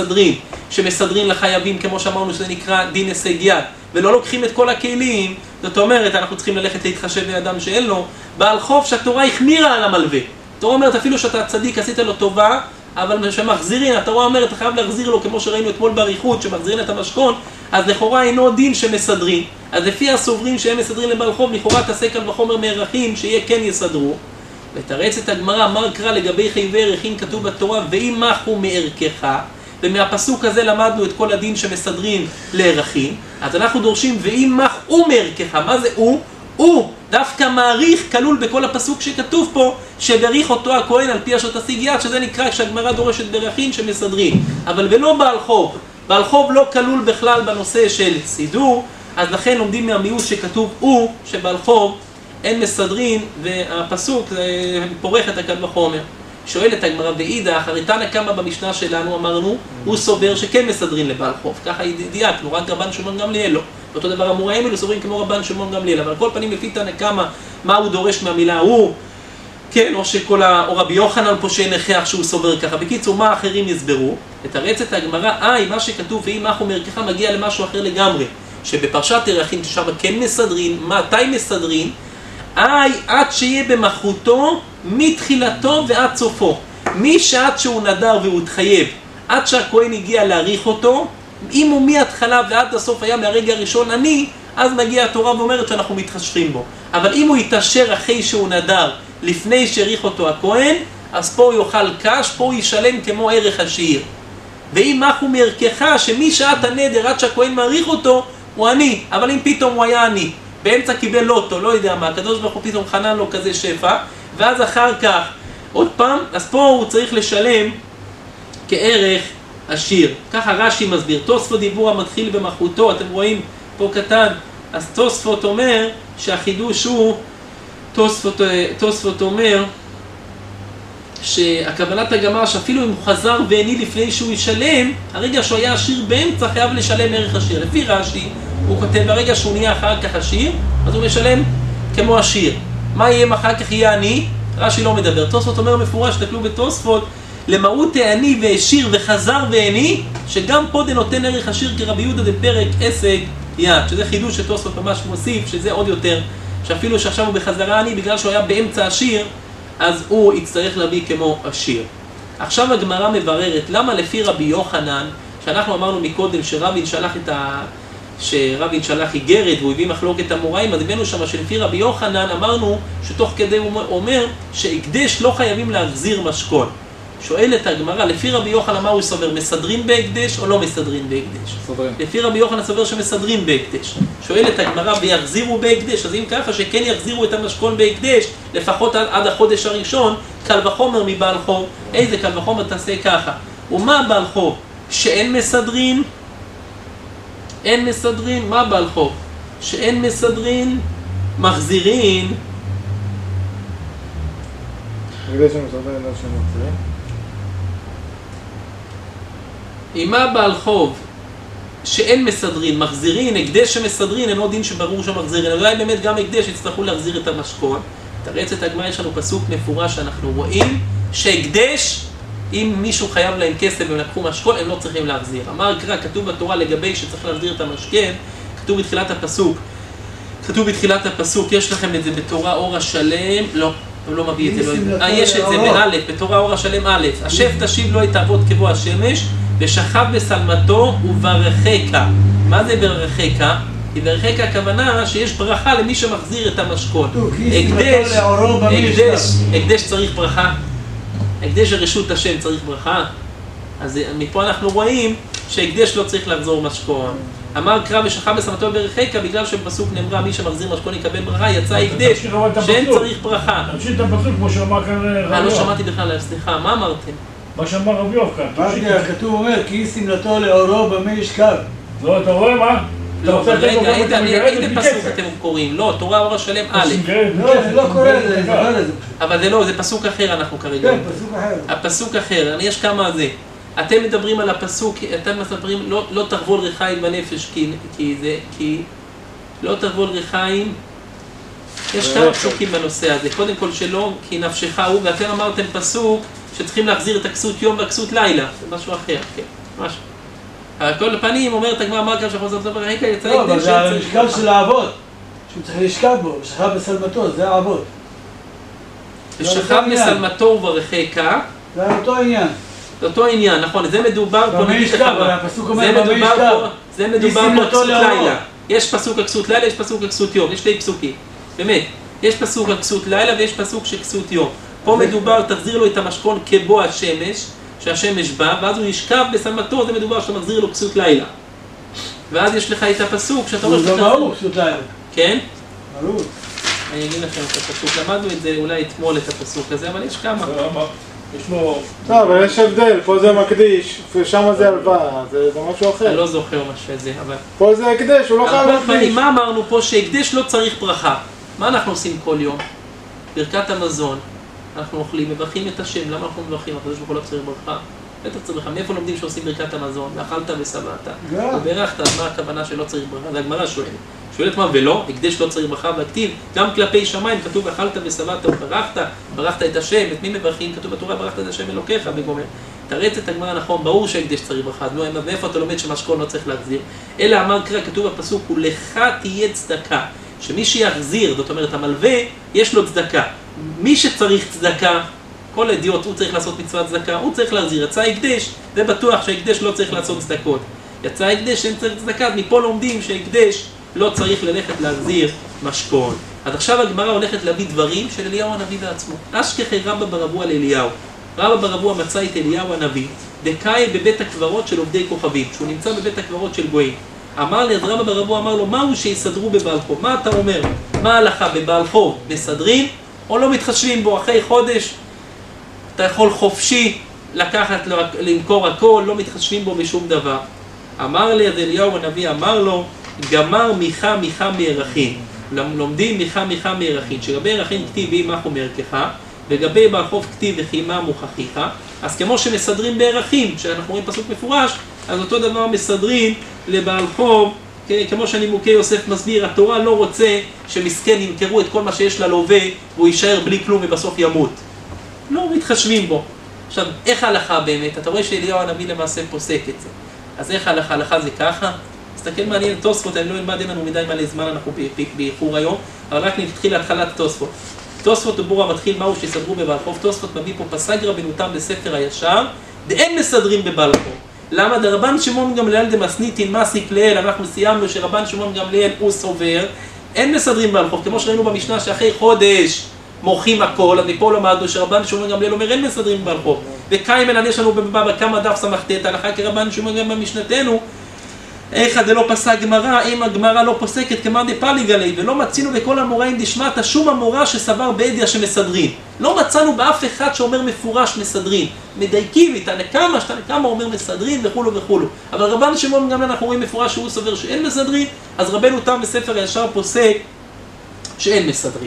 A: שמסדרים לחייבים, כמו שאמרנו שזה נקרא דין הישג יד, ולא לוקחים את כל הכלים. זאת אומרת, אנחנו צריכים ללכת להתחשב באדם שאין לו. בעל חוב שהתורה החמירה על המלווה. התורה אומרת אפילו שאתה צדיק, עשית לו טובה, אבל שמחזירים, התורה אומרת, אתה חייב להחזיר לו, כמו שראינו אתמול באריכות, שמחזירים את המשכון, אז לכאורה אינו דין שמסדרים. אז לפי הסוברים שהם מסדרים לבעל חוב, לכאורה תעשה קל וחומר מערכים, שיהיה כן יסדרו. ותרץ הגמרא, מה קרא לגבי חייבי ערכין כתוב בתורה, ואם מחו מערכך, ומהפסוק הזה למדנו את כל הדין שמסדרים לערכין, אז אנחנו דורשים, ואם מחו מערכך, מה זה הוא? הוא דווקא מעריך כלול בכל הפסוק שכתוב פה, שבריך אותו הכהן על פי אשר תשיג יד, שזה נקרא כשהגמרא דורשת בערכין שמסדרים, אבל ולא בעל חוב. בעל חוב לא כלול בכלל בנושא של סידור, אז לכן לומדים מהמיעוט שכתוב הוא, שבעל חוב אין מסדרים, והפסוק פורח את הקל וחומר. שואלת הגמרא, ואידך, הרי תנא קמא במשנה שלנו אמרנו, הוא סובר שכן מסדרים לבעל חוב. ככה דייקנו, רק רבן שמעון גמליאל לא. אותו דבר המוראים האלו סוברים כמו רבן שמעון גמליאל, אבל כל פנים לפי תנא קמא, מה הוא דורש מהמילה הוא? כן, או רבי יוחנן פה שאין הכרח שהוא סובר ככה. בקיצור, מה האחרים יסברו? לתרץ הגמרא, מה שכתוב ואם מחו מערכך מגיע למשהו אחר לגמרי. שבפרשת ערכין ששם כן מסדרים, מתי מסדרים? עד שיהיה במחותו מתחילתו ועד סופו. משעת שהוא נדר והוא התחייב, עד שהכהן הגיע להאריך אותו, אם הוא מההתחלה ועד הסוף היה מהרגע הראשון אז מגיע התורה ואומרת שאנחנו מתחשבים בו. אבל אם הוא יתאשר אחרי שהוא נדר, לפני שהאריך אותו הכהן, אז פה הוא יאכל קש, פה הוא ישלם כמו ערך השעיר. ואם מחו מערכך, שמשעת הנדר עד שהכהן מאריך אותו, הוא עני, אבל אם פתאום הוא היה עני, באמצע קיבל לוטו, לא יודע מה, הקדוש ברוך הוא פתאום חנן לו כזה שפע, ואז אחר כך, עוד פעם, אז פה הוא צריך לשלם כערך עשיר. ככה רש"י מסביר, תוספות דיבור המתחיל במחותו, אתם רואים פה קטן, אז תוספות אומר שהחידוש הוא, תוספות אומר שהכוונת הגמרא שאפילו אם הוא חזר ועני לפני שהוא ישלם, הרגע שהוא היה עשיר באמצע חייב לשלם ערך עשיר. לפי רש"י הוא כותב, ברגע שהוא נהיה אחר כך עשיר, אז הוא משלם כמו עשיר. מה יהיה אם אחר כך יהיה עני? רש"י לא מדבר. תוספות אומר מפורש, תקלו בתוספות, למהות העני והשיר וחזר ועני, שגם פה נותן ערך עשיר כרבי יהודה דפרק עסק יד, שזה חידוש שתוספות ממש מוסיף, שזה עוד יותר, שאפילו שעכשיו הוא בחזרה עני, בגלל שהוא היה באמצע עשיר, אז הוא יצטרך להביא כמו עשיר. עכשיו הגמרא מבררת, למה לפי רבי יוחנן, שאנחנו אמרנו מקודם שרבין שלח איגרת והוא הביא מחלוקת המוראים, אז הבאנו שם שלפי רבי יוחנן אמרנו שתוך כדי הוא אומר שהקדש לא חייבים להחזיר משכון. שואלת הגמרא, לפי רבי יוחנן מה הוא סובר, מסדרים בהקדש או לא מסדרים בהקדש?
C: סודרים.
A: לפי רבי יוחנן סובר שמסדרים בהקדש. שואלת הגמרא, ויחזירו בהקדש, אז אם ככה שכן יחזירו את המשכון בהקדש, לפחות עד החודש הראשון, קל וחומר מבעל חוב. איזה קל וחומר תעשה ככה? ומה בעל חוב? שאין מסדרים? אין מסדרים? מה בעל חוב? שאין מסדרים, מחזירים.
C: הקדש שמסדרים, לא שמחזירים.
A: אם מה בעל חוב שאין מסדרין, מחזירין, הקדש שמסדרין, אינו דין שברור שמחזירין. אולי באמת גם הקדש יצטרכו להחזיר את המשכון. תרץ את הגמרא, יש לנו פסוק מפורש שאנחנו רואים שהקדש, אם מישהו חייב להם כסף והם לקחו משכון, הם לא צריכים להחזיר. אמר קרא, כתוב בתורה לגבי שצריך להחזיר את המשכן, כתוב בתחילת הפסוק. כתוב בתחילת הפסוק, יש לכם את זה בתורה אור השלם, לא. הוא לא מביא את זה, יש את זה באלף, בתורה אור השלם א', השף תשיב לו את אבות כבוא השמש, ושכב בשלמתו וברכך. מה זה ברכך? כי ברכך הכוונה שיש ברכה למי שמחזיר את המשכון. הקדש צריך ברכה. הקדש רשות השם צריך ברכה. אז מפה אנחנו רואים שהקדש לא צריך לחזור משכון. אמר קרא ושכב בשלמתו וברכך, בגלל שבפסוק נאמרה מי שמחזיר משכון יקבל ברכה, יצא הקדש שאין צריך ברכה.
B: תמשיך את הפסוק כמו שאמר כאן רבי יוחנן.
A: לא שמעתי בכלל, סליחה, מה אמרתם?
B: מה שאמר רבי יוחנן.
D: כתוב אומר, כי שמלתו לאורו במה ישכב.
B: לא, אתה רואה מה?
A: לא, אבל רגע, איזה פסוק אתם קוראים? לא, תורה אור השלם א'.
D: לא, זה לא קורא לזה, זה לא לזה.
A: אבל זה לא, זה פסוק אחר אנחנו כרגע.
D: כן, פסוק אחר.
A: הפסוק אחר, יש כמה זה. אתם מדברים על הפסוק, אתם מספרים, לא תרבול ריחיים בנפש, כי לא תרבול ריחיים, יש כמה פסוקים בנושא הזה. קודם כל שלא, כי נפשך הוא, ואתם אמרתם פסוק שצריכים להחזיר את הכסות יום והכסות לילה. זה משהו אחר, כן, משהו. על כל הפנים אומרת הגמרא, מה כאן שאנחנו עושים ברכה, יצא
D: לא,
A: הקדש
D: אבל זה על המשקל של האבות, שהוא צריך לשכב בו, ושכב בשלמתו, זה האבות.
A: ושכב בשלמתו וברכך.
D: זה אותו עניין.
A: זה אותו עניין, נכון, זה מדובר פה,
D: במה ישכב, הפסוק אומר במה ישכב.
A: זה מדובר פה הכסות לילה. יש פסוק הכסות לילה, יש פסוק הכסות יום, יש שתי פסוקים. באמת, יש פסוק הכסות לילה ויש פסוק של כסות יום. פה מדובר, תחזיר לו את המשכון כבוא השמש, שהשמש בא, ואז הוא ישכב בשלמתו, זה מדובר שאתה מחזיר לו כסות לילה. ואז יש לך את הפסוק שאתה אומר
D: שאתה... זה ברור, כסות לילה.
A: כן?
D: ברור.
A: אני אגיד לכם את הפסוק, למדנו את זה אולי אתמול את הפסוק הזה, אבל יש כמה.
B: יש לו...
C: לא, אבל יש הבדל, פה זה מקדיש, ושם זה הלוואה, זה משהו אחר.
A: אני לא זוכר מה שזה, אבל...
C: פה זה הקדש, הוא לא חייב להקדיש.
A: מה אמרנו פה? שהקדש לא צריך ברכה. מה אנחנו עושים כל יום? ברכת המזון. אנחנו אוכלים, מברכים את השם. למה אנחנו מברכים? הקדוש ברוך הוא לא צריך ברכה. בטח צריך ברכה. מאיפה לומדים שעושים ברכת המזון? ואכלת ושבעת. וברכת, אז מה הכוונה שלא צריך ברכה? זה הגמרא שואלת. שואלת מה ולא? הקדש לא צריך ברכה והכתיב. גם כלפי שמיים כתוב אכלת ושבעת וברכת, ברכת את השם. את מי מברכים? כתוב בתורה ברכת את השם אלוקיך וגומר. תרץ את הגמרא נכון, ברור שהקדש צריך ברכה. מאיפה אתה לומד שמשכון לא צריך להחזיר? אלא אמר קרא, כתוב בפסוק, ולך תהיה צדקה. שמי שיחזיר, זאת אומרת המלווה, יש לו צדקה. מי שצריך צדקה, כל אידיוט, הוא צריך לעשות מצוות צדקה, הוא צריך להחזיר. יצא הקדש, זה בטוח שהקדש לא צריך לעשות צדקות. יצא הקדש שאין צריך צדקה, מפה לומדים שהקדש לא צריך ללכת להחזיר משכון. אז עכשיו הגמרא הולכת להביא דברים של אליהו הנביא בעצמו. אשכחי רבא ברבוע לאליהו. רבא ברבוע מצא את אליהו הנביא, דקאי בבית הקברות של עובדי כוכבים, שהוא נמצא בבית הקברות של גויים. אמר לי, אז רבא ברבוע אמר לו, מהו שיסדרו בבעל חוב? מה אתה אומר? מה ההלכה בבעל חוב? מסדרים או לא מתחשבים בו? אחרי חודש אתה יכול חופשי לקחת, למכור הכל, לא מתחשבים בו בשום דבר. אמר לי, אז אליהו הנביא אמר לו, גמר מיכה מערכין. לומדים מיכה מערכין, שגבי ערכין כתיב ואם מחו מערכך, וגבי בעל חוב כתיב וחימה מוכחיך. אז כמו שמסדרים בערכים, כשאנחנו רואים פסוק מפורש, אז אותו דבר מסדרים לבעל חוב, כמו שנימוקי יוסף מסביר, התורה לא רוצה שמסכן ימכרו את כל מה שיש ללווה, והוא יישאר בלי כלום ובסוף ימות. לא מתחשבים בו. עכשיו, איך ההלכה באמת? אתה רואה שאליהו הנביא למעשה פוסק את זה. אז איך ההלכה? ההלכה זה ככה? תסתכל מעניין, תוספות, אני לא אלמד, אין לנו מדי מלא זמן, אנחנו באיחור היום, אבל רק נתחיל להתחלת תוספות. תוספות ובורה מתחיל מהו שיסדרו בבעל חוב. תוספות מביא פה פסק רבנותם בספר הישר, דאין מסדרים בבעל חוב. למה? דרבן שמעון גמליאל דמסניתין מסיק לאל, אנחנו סיימנו שרבן שמעון גמליאל הוא סובר, אין מסדרים בבעל חוב, כמו שראינו במשנה שאחרי חודש מורחים הכל, אז מפה למדנו שרבן שמעון גמליאל אומר אין מסדרים בבעל חוב. וקיימלן יש לנו בבבא קמא דף סמכת, הלכה כרבן שמעון גם במשנתנו, איך זה לא פסק גמרא, אם הגמרא לא פוסקת כמאן דפליג עלי, ולא מצינו בכל המוראים דשמטה שום המורה שסבר בעדיא שמסדרין. לא מצאנו באף אחד שאומר מפורש מסדרין. מדייקים איתנו כמה אומר מסדרין וכולו וכולו. אבל רבן שמעון גם אנחנו רואים מפורש שהוא סובר שאין מסדרין, אז רבנו תם בספר הישר פוסק שאין מסדרין.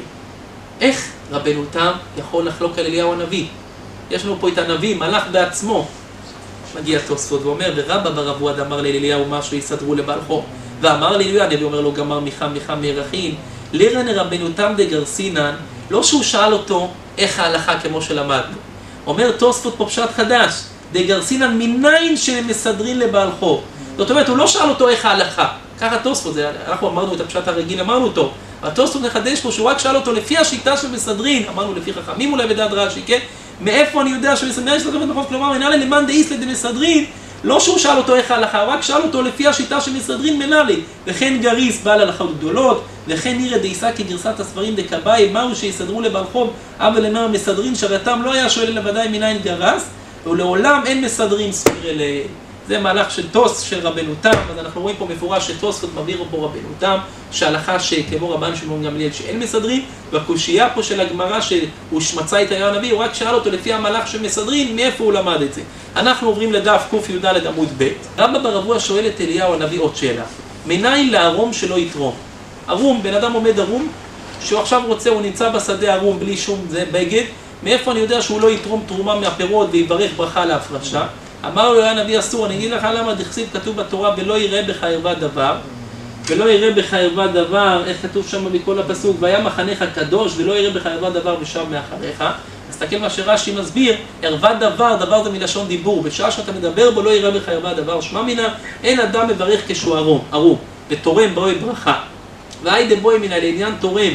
A: איך רבנו תם יכול לחלוק על אליהו הנביא? יש לנו פה את הנביא, מלאך בעצמו. מגיע תוספות ואומר, ורבא בר אבוהד אמר לאליהו משהו יסדרו לבעל חוב. ואמר לאליהו, הנביא אומר לו, גמר מיכה מירחין, לירן רבנו תם דגרסינן, לא שהוא שאל אותו איך ההלכה כמו שלמדנו. אומר תוספות פה פשט חדש, דגרסינן מניין שמסדרים לבעל חוב. זאת אומרת, הוא לא שאל אותו איך ההלכה. ככה תוספות, אנחנו אמרנו את הפשט הרגיל, אמרנו אותו. התוספות מחדש פה שהוא רק שאל אותו לפי השיטה של מסדרין, אמרנו לפי חכמים אולי בדעת רש"י, כן? מאיפה אני יודע שמסדרין יש לכם את החוב? כלומר, מנהלי למאן דאיסלי דמסדרין, לא שהוא שאל אותו איך ההלכה, הוא רק שאל אותו לפי השיטה של מסדרין מנהלי. וכן גריס בעל הלכות גדולות, וכן נירא דאיסא כגרסת הספרים דקבאי, מהו שיסדרו לבעל חוב, אבל למר מסדרין שרתם לא היה שואל אלא ודאי מניין גרס, ולעולם אין מסדרין ספיר אליהם. זה מהלך של תוס של רבנו תם, אז אנחנו רואים פה מפורש שתוספות מבהיר פה רבנו תם, שההלכה שכמו רבן שמעון גמליאל שאין מסדרין, והקושייה פה של הגמרא שהוא מצא את אליהו הנביא, הוא רק שאל אותו לפי המהלך של מסדרין, מאיפה הוא למד את זה. אנחנו עוברים לדף קי"ד עמוד ב'. רבא בר אבוה שואל את אליהו הנביא עוד שאלה, מניין לערום שלא יתרום? ערום, בן אדם עומד ערום, שהוא עכשיו רוצה, הוא נמצא בשדה ערום בלי שום בגד, מאיפה אני יודע שהוא לא יתרום תרומה מהפירות ויברך ברכה להפרשה? אמר לו הנביא אסור, אני אגיד לך למה דכתיב כתוב בתורה ולא יראה בך ערווה דבר, ולא יראה בך ערווה דבר, איך כתוב שם בכל הפסוק, והיה מחנך קדוש ולא יראה בך ערווה דבר ושב מאחריך. אז תסתכל מה שרש"י מסביר, ערווה דבר, דבר זה מלשון דיבור, בשעה שאתה מדבר בו לא יראה בך ערווה דבר, שמע מינה, אין אדם מברך כשהוא ערום, ותורם בו ברכה. והי דבוי מן לעניין תורם,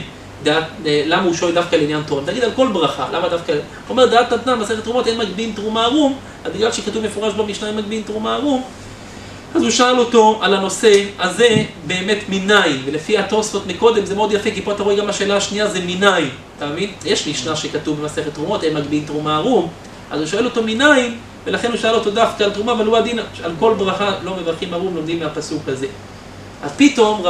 A: למה הוא שואל דווקא לעניין תורם? תגיד על כל ברכה, למה דווקא? הוא אומר, דעת נתנן, מסכת תרומות, אין מגביהין תרומה ערום, אז בגלל שכתוב מפורש במשנה אין מגביהין תרומה ערום, אז הוא שאל אותו על הנושא הזה באמת מניין, ולפי התוספות מקודם זה מאוד יפה, כי פה אתה רואה גם השאלה השנייה זה מניין, אתה מבין? יש משנה שכתוב במסכת תרומות, אין מגביהין תרומה ערום, אז הוא שואל אותו מניין, ולכן הוא שאל אותו דווקא על תרומה, אבל הוא הדין, על כל ברכה לא מברכים ערום, לומדים מהפסוק הזה. אז פתאום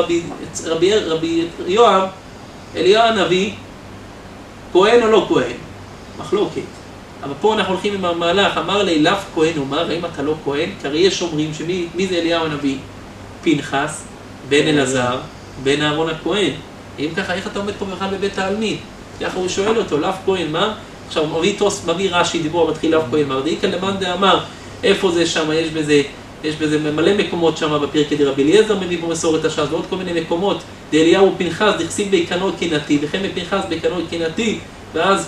A: רבי יואב, אליהו הנביא, כהן או לא כהן? מחלוקת. אבל פה אנחנו הולכים עם המהלך, אמר לי, לאו כהן אומר, האם אתה לא כהן? כי הרי יש אומרים שמי זה אליהו הנביא? פנחס, בן אלעזר, בן אהרון הכהן. אם ככה, איך אתה עומד פה בכלל בבית העלמין? ככה הוא שואל אותו, לאו כהן, מה? עכשיו, מביא רש"י, דיבור, מתחיל לאו כהן, מרדיקה למאן דאמר, איפה זה שם, יש בזה מלא מקומות שם בפרקי דרבי אליעזר מביא פה מסורת הש"ס ועוד כל מיני מקומות. דאליהו פנחס דכסיב ביקנו קנאתי, וכן בפנחס ביקנו קנאתי, ואז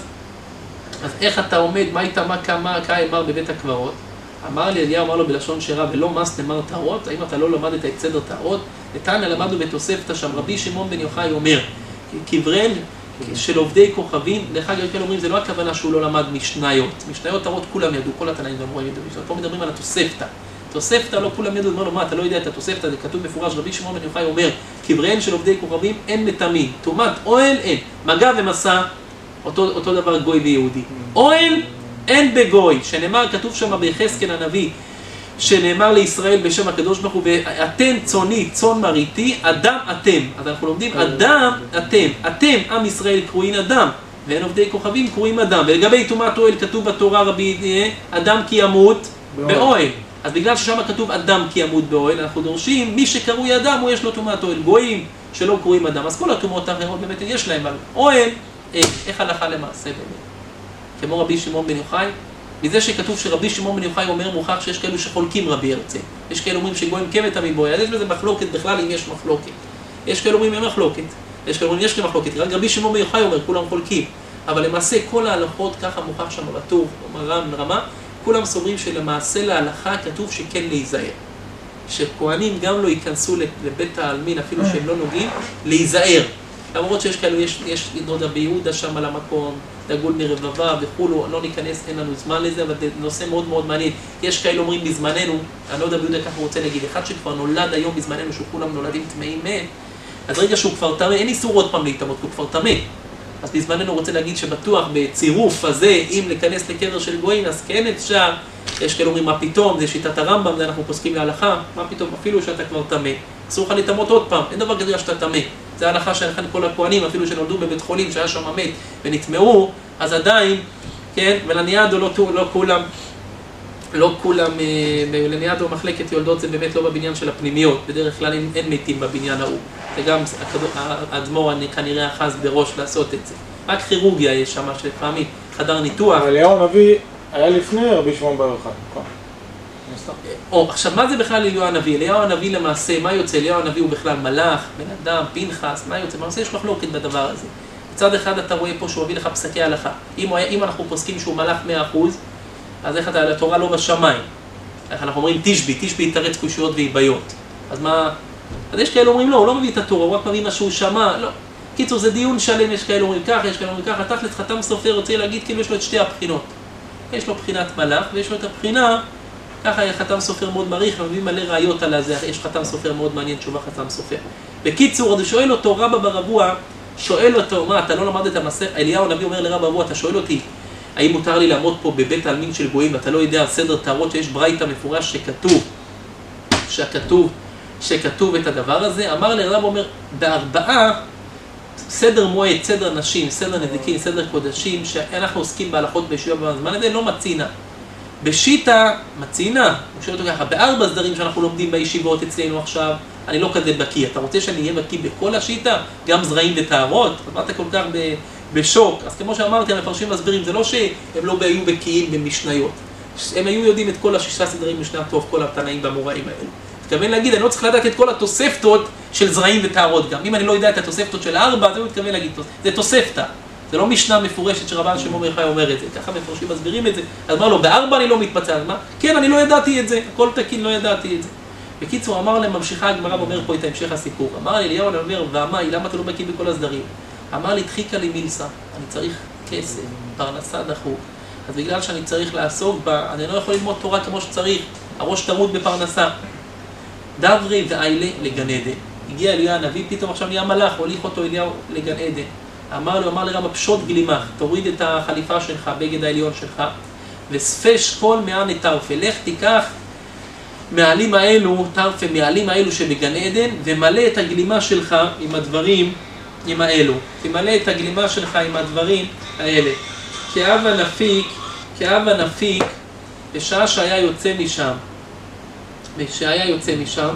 A: איך אתה עומד, מה איתה, מה אמר בבית הקברות? אמר לי, אליהו אמר לו בלשון שירה, ולא מס נאמר טהרות, האם אתה לא למדת את סדר טהרות? נתניה למדנו בתוספתא שם, רבי שמעון בן יוחאי אומר, קבריהם של עובדי כוכבים, דרך אגב כן אומרים, זה לא הכוונה שהוא לא למד משניות, משניות טהרות כולם ידעו, כל התנאים ואמורים ידעו, פה מדברים על התוספתא. תוספתא לא כולם ידעו, אומר לו, מה, אתה לא יודע את התוספתא, זה כתוב מפורש, רבי שמעון בן יוחאי אומר, קבריהם של עובדי כוכבים אין מטמאים, טומאת אוהל אין, מגע ומסע, אותו דבר גוי ויהודי. אוהל אין בגוי, שנאמר, כתוב שם ביחזקאל הנביא, שנאמר לישראל בשם הקדוש ברוך הוא, ואתם צוני, צאן מרעיתי, אדם אתם. אז אנחנו לומדים, אדם אתם, עם ישראל קרואים אדם, ואין עובדי כוכבים קרואים אדם. ולגבי טומאת אוהל כתוב בתורה רבי אדם כי ימות באוהל. אז בגלל ששם כתוב אדם כי ימות באוהל, אנחנו דורשים, מי שקרוי אדם, הוא יש לו טומאת אוהל. גויים שלא קרואים אדם. אז כל הטומאות האחרות באמת יש להם, אבל אוהל, איך הלכה למעשה באמת? כמו רבי שמעון בן יוחאי, מזה שכתוב שרבי שמעון בן יוחאי אומר מוכח שיש כאלו שחולקים רבי הרצל. יש כאלו אומרים שגויים כן מטמאים באוהל, יש בזה מחלוקת בכלל אם יש מחלוקת. יש כאלו אומרים אין מחלוקת, יש כאלו אומרים יש מחלוקת, רק רבי שמעון בן יוחאי אומר כולם חולקים. אבל למעשה כל ההלכות ככה מוכח שם בטור, רמה, כולם סוברים שלמעשה להלכה כתוב שכן להיזהר. שכהנים גם לא ייכנסו לבית העלמין אפילו שהם לא נוגעים, להיזהר. למרות שיש כאלו, יש נודע ביהודה שם על המקום, דגול מרבבה וכולו, לא ניכנס, אין לנו זמן לזה, אבל זה נושא מאוד מאוד מעניין. יש כאלו אומרים בזמננו, הנודע ביהודה ככה רוצה להגיד, אחד שכבר נולד היום בזמננו, שכולם נולדים טמאים מת, אז רגע שהוא כבר טמא, אין איסור עוד פעם להתאמות, הוא כבר טמא. אז בזמננו רוצה להגיד שבטוח בצירוף הזה, אם להיכנס לקבר של גויים, אז כן אפשר. יש כאלה אומרים, מה פתאום, זה שיטת הרמב"ם, זה אנחנו פוסקים להלכה, מה פתאום, אפילו שאתה כבר טמא. אסור לך לטמאות עוד פעם, אין דבר כזה שאתה טמא. זה ההלכה שהלכה כל הכהנים, אפילו שנולדו בבית חולים, שהיה שם מת ונטמאו, אז עדיין, כן, ולניאדו לא כולם, לניאדו מחלקת יולדות זה באמת לא בבניין של הפנימיות, בדרך כלל אין מתים בבניין ההוא. זה גם האדמו"ר כנראה אחז בראש לעשות את זה. רק כירורגיה יש שם שלפעמים, חדר ניתוח.
C: אליהו הנביא היה לפני רבי שמעון בר יוחאי, נכון?
A: עכשיו, מה זה בכלל אליהו הנביא? אליהו הנביא למעשה, מה יוצא? אליהו הנביא הוא בכלל מלאך, בן אדם, פנחס, מה יוצא? במעשה יש מחלוקת בדבר הזה. מצד אחד אתה רואה פה שהוא מביא לך פסקי הלכה. אם אנחנו פוסקים שהוא מלאך 100%, אז איך אתה, התורה לא בשמיים. איך אנחנו אומרים תשבי יתרץ קושיות ואיביות. אז מה? אז יש כאלה אומרים לא, הוא לא מביא את התורה, הוא רק מביא מה שהוא שמע, לא. קיצור, זה דיון שלם, יש כאלה אומרים ככה, יש כאלה אומרים ככה, תכלס חתם סופר רוצה להגיד כאילו יש לו את שתי הבחינות. יש לו בחינת מלאך ויש לו את הבחינה, ככה חתם סופר מאוד מעריך, מביא מלא ראיות על זה, יש חתם סופר מאוד מעניין, תשובה חתם סופר. בקיצור, אז הוא שואל אותו, רבא ברבוע, שואל אותו, מה, אתה לא למד את המסכת, אליהו הנביא אומר לרבא ברבוע, אתה שואל אותי, האם מותר לי לעמוד פה בבית העלמין של גויים, ואתה לא יודע על סדר טהרות שיש ברייתא מפורש שכתוב את הדבר הזה? אמר לרבא, אומר, בארבעה, סדר מועד, סדר נשים, סדר נזיקין, סדר קודשים, שאנחנו עוסקים בהלכות בישיבה בזמן הזה, לא מצינה. בשיטה, מצינה, הוא שואל אותו ככה, בארבע סדרים שאנחנו לומדים בישיבות אצלנו עכשיו, אני לא כזה בקיא. אתה רוצה שאני אהיה בקיא בכל השיטה? גם זרעים וטהרות? אז מה אתה כל כך בשוק? אז כמו שאמרתי, המפרשים מסבירים, זה לא שהם לא היו בקיים במשניות. הם היו יודעים את כל השישה סדרים משנה טוב, כל התנאים והמוראים האלו. מתכוון להגיד, אני לא צריך לדעת את כל התוספתות של זרעים וטהרות גם. אם אני לא יודע את התוספתות של הארבע, אז הוא מתכוון להגיד, זה תוספתא. זה לא משנה מפורשת שרבן שמעון בר יוחאי אומר את זה. ככה מפרשים מסבירים את זה. אז אמר לו, בארבע אני לא מתמצא. אז מה? כן, אני לא ידעתי את זה. הכל תקין, לא ידעתי את זה. בקיצור, אמר להם, ממשיכה הגמרא ואומר פה את המשך הסיפור. אמר לי, אליהו הנביא, ואמר, למה אתה לא בקיא בכל הסדרים? אמר לי, דחיקה לי מילסה. אני צריך כסף, פרנסה דחוק. אז בגלל שאני צריך לעסוק בה, אני לא יכול ללמוד תורה כמו שצריך. הראש תמות בפרנסה. דברי ואיילה לגן עדן. הגיע אליהו הנביא, פתאום עכשיו נהיה מלאך, הוליך אותו אליהו לגן עדן. אמר לרבא, פשוט גלימה, תוריד את החליפה שלך, בגד העליון שלך, וספש כל מעני טרפה, לך תיקח מעלים האלו, טרפה מעלים האלו שבגן עדן, ומלא את הגלימה שלך עם הדברים, עם האלו. תמלא את הגלימה שלך עם הדברים האלה. כאב הנפיק, בשעה שהיה יוצא משם,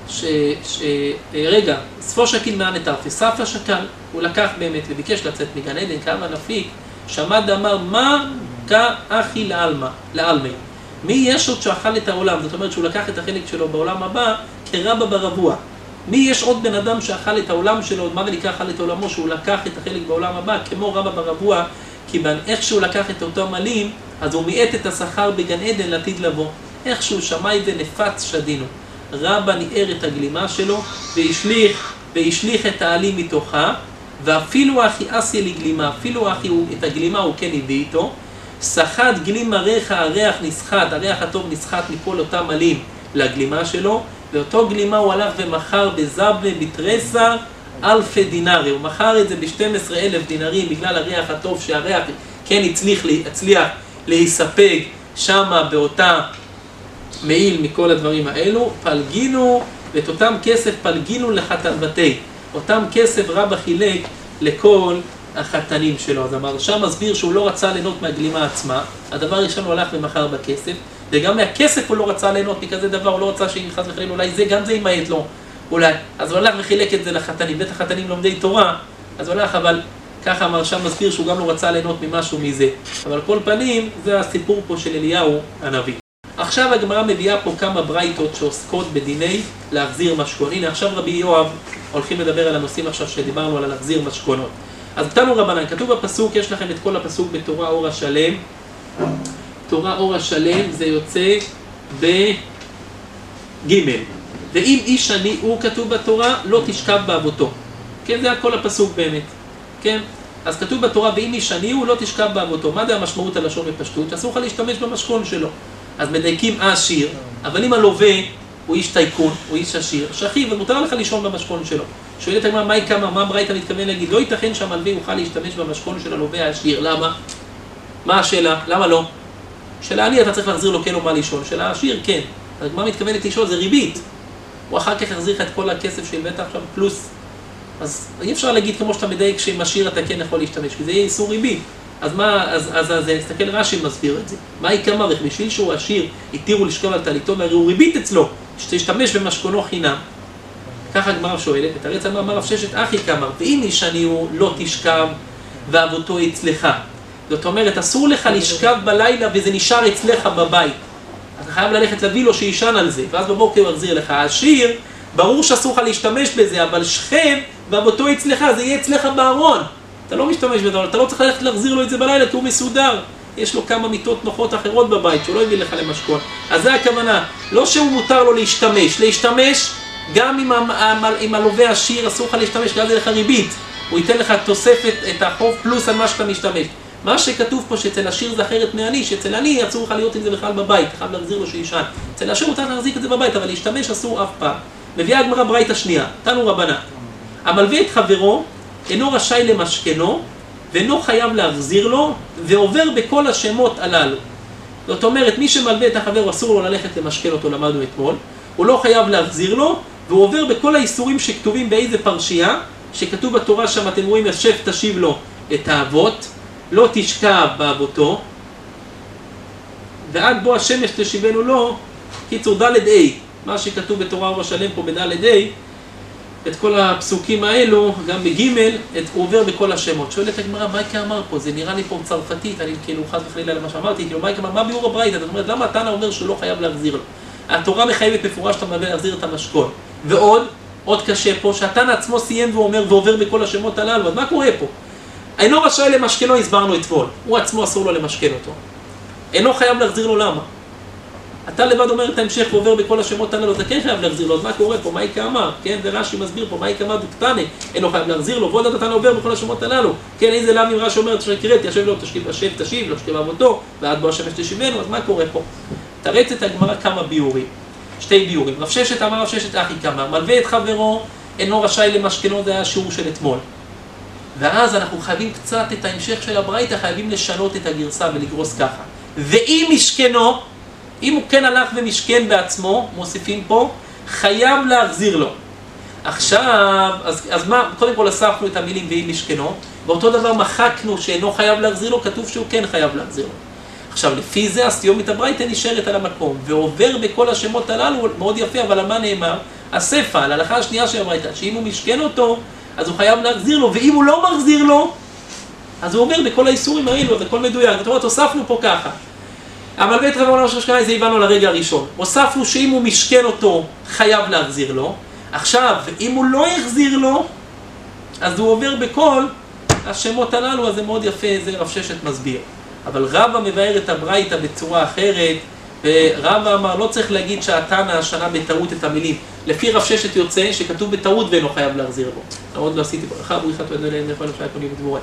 A: רגע, ספו שקיל מעני טרפה, סף השקל, הוא לקח באמת וביקש לצאת מגן עדן, כאב הנפיק, שמע אמר, מה כאחי לעלמי? מי יש עוד שאכל את העולם? זאת אומרת שהוא לקח את החלק שלו בעולם הבא כרבא ברבוע. מי יש עוד בן אדם שאכל את העולם שלו? מה זה נקרא אכל את עולמו? שהוא לקח את החלק בעולם הבא כמו רבא ברבוע, כי איך שהוא לקח את אותם עלים, אז הוא מיעט את השכר בגן עדן לעתיד לבוא. איך שהוא שמע את זה נפץ שדינו. רבא ניער את הגלימה שלו והשליך את העלים מתוכה, ואפילו אחי אסי לגלימה, אפילו אחי את הגלימה הוא כן הביא איתו, סחט גלימה הריח נסחט, הריח הטוב נסחט מכל אותם עלים לגלימה שלו, ואותו גלימה הוא הלך ומכר בזבלה בתרסה אלפי דינרי, הוא מכר את זה ב12,000 דינרים בגלל הריח הטוב שהריח כן הצליח להיספג שמה באותה מעיל מכל הדברים האלו, פלגינו, ואת אותם כסף פלגינו לחתנבתי, אותם כסף רבא חילק לכל החתנים שלו. אז המרשם מסביר שהוא לא רצה ליהנות מהגלימה עצמה, הדבר ראשון הוא הלך ומכר בכסף, וגם מהכסף הוא לא רצה ליהנות מכזה דבר, הוא לא רצה שאם חס וחלילה אולי זה, גם זה ימעט לו, אולי. אז הוא הלך וחילק את זה לחתנים, בית החתנים לומדי תורה, אז הוא הלך, אבל ככה המרשם מסביר שהוא גם לא רצה ליהנות ממשהו מזה. אבל כל פנים, זה הסיפור פה של אליהו הנביא. עכשיו הגמרא מביאה פה כמה ברייתות שעוסקות בדיני להחזיר משכון. הנה עכשיו רבי יואב הולכים לדבר על הנושאים עכשיו שדיברנו על להחזיר משכונות. אז תנו רבנן, כתוב בפסוק, יש לכם את כל הפסוק בתורה אור השלם. תורה אור השלם זה יוצא בג' ואם איש עני הוא כתוב בתורה, לא תשכב באבותו. כן, זה כל הפסוק באמת. כן? אז כתוב בתורה, ואם איש עני הוא לא תשכב באבותו. מה זה המשמעות הלשון בפשטות? שאסור לך להשתמש במשכון שלו. אז מדייקים עשיר, אבל אם הלווה הוא איש טייקון, הוא איש עשיר, שכיב, ומותר לך לישון במשכון שלו. שואלת הגמרא, מה יקמא, מה ברייתא מתכוון להגיד? לא ייתכן שהמלווה יוכל להשתמש במשכון של הלווה העשיר, למה? מה השאלה? למה לא? של העני אתה צריך להחזיר לו כן או מה לשאול, של העשיר כן. הגמרא מתכוונת לשאול, זה ריבית. הוא אחר כך יחזיר לך את כל הכסף שהבאת עכשיו פלוס. אז אי אפשר להגיד כמו שאתה מדייק שעם עשיר אתה כן יכול להשתמש, כי זה יהיה איסור ריבית. אז מה, אז תסתכל רש"י מסביר את זה. מה יקמא? בשביל שהוא עשיר, התירו לשכב על טליתו, והרי הוא ריבית אצלו, שתשתמש במשכונו חינם. ככה הגמרא שואלת, את הרצה אמר רב ששת אחי קמא, ואם איש עני הוא לא תשכב ואבותו אצלך. זאת אומרת, אסור לך לשכב בלילה וזה נשאר אצלך בבית. אתה חייב ללכת להביא לו שישן על זה, ואז בבוקר הוא יחזיר לך. העשיר, ברור שאסור לך להשתמש בזה, אבל שכב ואבותו אצלך, זה יהיה אצלך בארון. אתה לא משתמש בזה, אבל אתה לא צריך ללכת להחזיר לו את זה בלילה, כי הוא מסודר. יש לו כמה מיטות נוחות אחרות בבית, שהוא לא הביא לך למשכון. אז זה הכוונה. לא שהוא מותר לו להשתמש, גם עם הלווה עשיר אסור לך להשתמש, כי אז זה לך ריבית. הוא ייתן לך תוספת את החוב פלוס על מה שאתה משתמש. מה שכתוב פה שאצל עשיר זה אחרת מעני, שאצל עני אסור לך להיות עם זה בכלל בבית, חייב להחזיר לו שישן. אצל עשיר מותר להחזיק את זה בבית, אבל להשתמש אסור אף פעם. מביאה הגמרא ברייתא שנייה, תנו רבנן. המלווה את חברו אינו רשאי למשכנו, ואינו חייב להחזיר לו, ועובר בכל השמות הללו. זאת אומרת, מי שמלווה את החבר אסור לו ללכת למשכן אותו, למדנו אתמול, הוא לא חייב להחזיר לו, והוא עובר בכל האיסורים שכתובים באיזה פרשייה, שכתוב בתורה שם, אתם רואים, ישב תשיב לו את האבות, לא תשכב באבותו, ועד בוא השמש תשיבנו לו, קיצור ד' ה', מה שכתוב בתורה אור השלם פה בד' ה', את כל הפסוקים האלו, גם בגימל, הוא עובר בכל השמות. שואלת הגמרא, מה יקה אמר פה? זה נראה לי פה צרפתית, אני כאילו חס וחלילה למה שאמרתי, כאילו מה יקה אמר, מה ביאור הברייתא? זאת אומרת, למה התנא אומר שהוא לא חייב להחזיר לו? התורה מחייבת מפורש שאתה מלווה להחזיר את המשכון. ועוד קשה פה, שהתנא עצמו סיים ואומר ועובר בכל השמות הללו, אז מה קורה פה? אינו רשאי למשכנו, הסברנו אתמול, הוא עצמו אסור לו למשכן אותו. אינו חייב להחזיר לו, למה? אתה לבד אומר את ההמשך ועובר בכל השמות הללו, אתה כן חייב להחזיר לו, אז מה קורה פה? מה יקה אמר? כן, זה רש"י מסביר פה, מה יקה אמר דוקטני, אינו חייב להחזיר לו, ועוד התנא עובר בכל השמות הללו. כן, איזה למה אם רש"י אומרת שקראת, ישב לו, תשיב, לא שכב אבותו, ועד בוא השמש תשיבנו, אז מה קורה פה? תרץ את הגמרא כמה ביורים, שתי ביורים. רב ששת אמר רב ששת אחי קמא, מלווה את חברו, אינו רשאי למשכנו, זה היה השיעור של אתמול. ואז אנחנו חייבים קצת את ההמשך של הברייתא, חייבים לשנות את הגרסה ולגרוס ככה. ואם משכנו, אם הוא כן הלך ומשכן בעצמו, מוסיפים פה, חייב להחזיר לו. עכשיו, אז מה, קודם כל אספנו את המילים ואם משכנו, באותו דבר מחקנו שאינו חייב להחזיר לו, כתוב שהוא כן חייב להחזיר לו. עכשיו, לפי זה הסתיומת הברייתא נשארת על המקום, ועובר בכל השמות הללו, מאוד יפה, אבל על מה נאמר? הסיפא, על ההלכה השנייה של הברייתא, שאם הוא משכן אותו, אז הוא חייב להחזיר לו, ואם הוא לא מחזיר לו, אז הוא עובר בכל האיסורים האלו, וכל מדויק. זאת אומרת, הוספנו פה ככה. אבל בית רב עולם ששכנה, זה הבנו לרגע הראשון. הוספנו שאם הוא משכן אותו, חייב להחזיר לו. עכשיו, אם הוא לא יחזיר לו, אז הוא עובר בכל השמות הללו, אז זה מאוד יפה, זה רב ששת מסביר. אבל רבא מבאר את הברייתא בצורה אחרת, ורבא אמר, לא צריך להגיד שהתנא השנה בטעות את המילים. לפי רב ששת יוצא שכתוב בטעות ואינו חייב להחזיר לו. עוד לא עשיתי ברכה, בריחת ודאי להם יכול לפני הקונים ודבורי.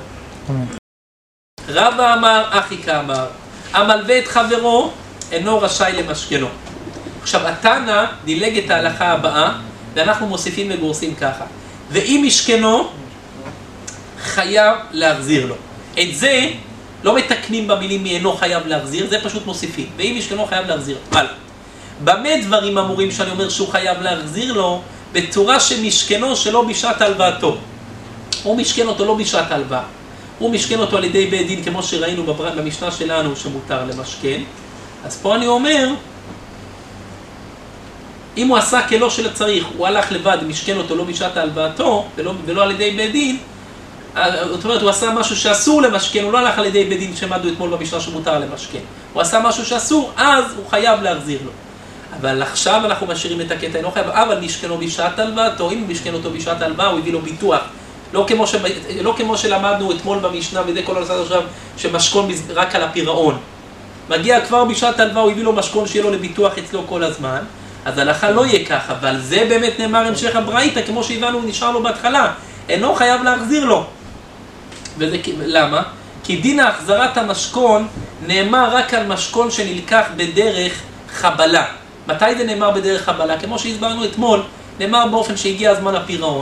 A: רבא אמר, אחי כאמר, המלווה את חברו אינו רשאי למשכנו. עכשיו, התנא דילג את ההלכה הבאה, ואנחנו מוסיפים וגורסים ככה. ואם משכנו, חייב להחזיר לו. את זה לא מתקנים במילים מי אינו חייב להחזיר, זה פשוט מוסיפים. ואם משכנו חייב להחזיר. אבל, במה דברים אמורים שאני אומר שהוא חייב להחזיר לו? בצורה שמשכנו שלא בשעת הלוואתו. הוא משכן אותו לא בשעת הלוואה. הוא משכן אותו על ידי בית דין, כמו שראינו במשנה שלנו שמותר למשכן. אז פה אני אומר, אם הוא עשה כלא של הצריך, הוא הלך לבד, משכן אותו לא בשעת הלוואתו, ולא על ידי בית דין, זאת אומרת, הוא עשה משהו שאסור למשכן, הוא לא הלך על ידי בית דין שמדו אתמול במשנה שמותר למשכן. הוא עשה משהו שאסור, אז הוא חייב להחזיר לו. אבל עכשיו אנחנו משאירים את הקטע, אינו חייב, אבל משכנו בשעת הלוואתו, אם הוא משכן אותו בשעת הלוואה, הוא הביא לו ביטוח. לא כמו שלמדנו אתמול במשנה, וזה כל הנושא עכשיו, שמשכון רק על הפירעון. מגיע כבר בשעת הלוואה, הוא הביא לו משכון שיהיה לו לביטוח אצלו כל הזמן, אז ההלכה לא יהיה ככה, אבל זה באמת נאמר המשך הברייתא, כמו שהבנו, נשאר לו בהתחלה, אינו חייב להחזיר לו. וזה למה? כי דין החזרת המשכון נאמר רק על משכון שנלקח בדרך חבלה. מתי זה נאמר בדרך חבלה? כמו שהסברנו אתמול, נאמר באופן שהגיע הזמן הפירעון.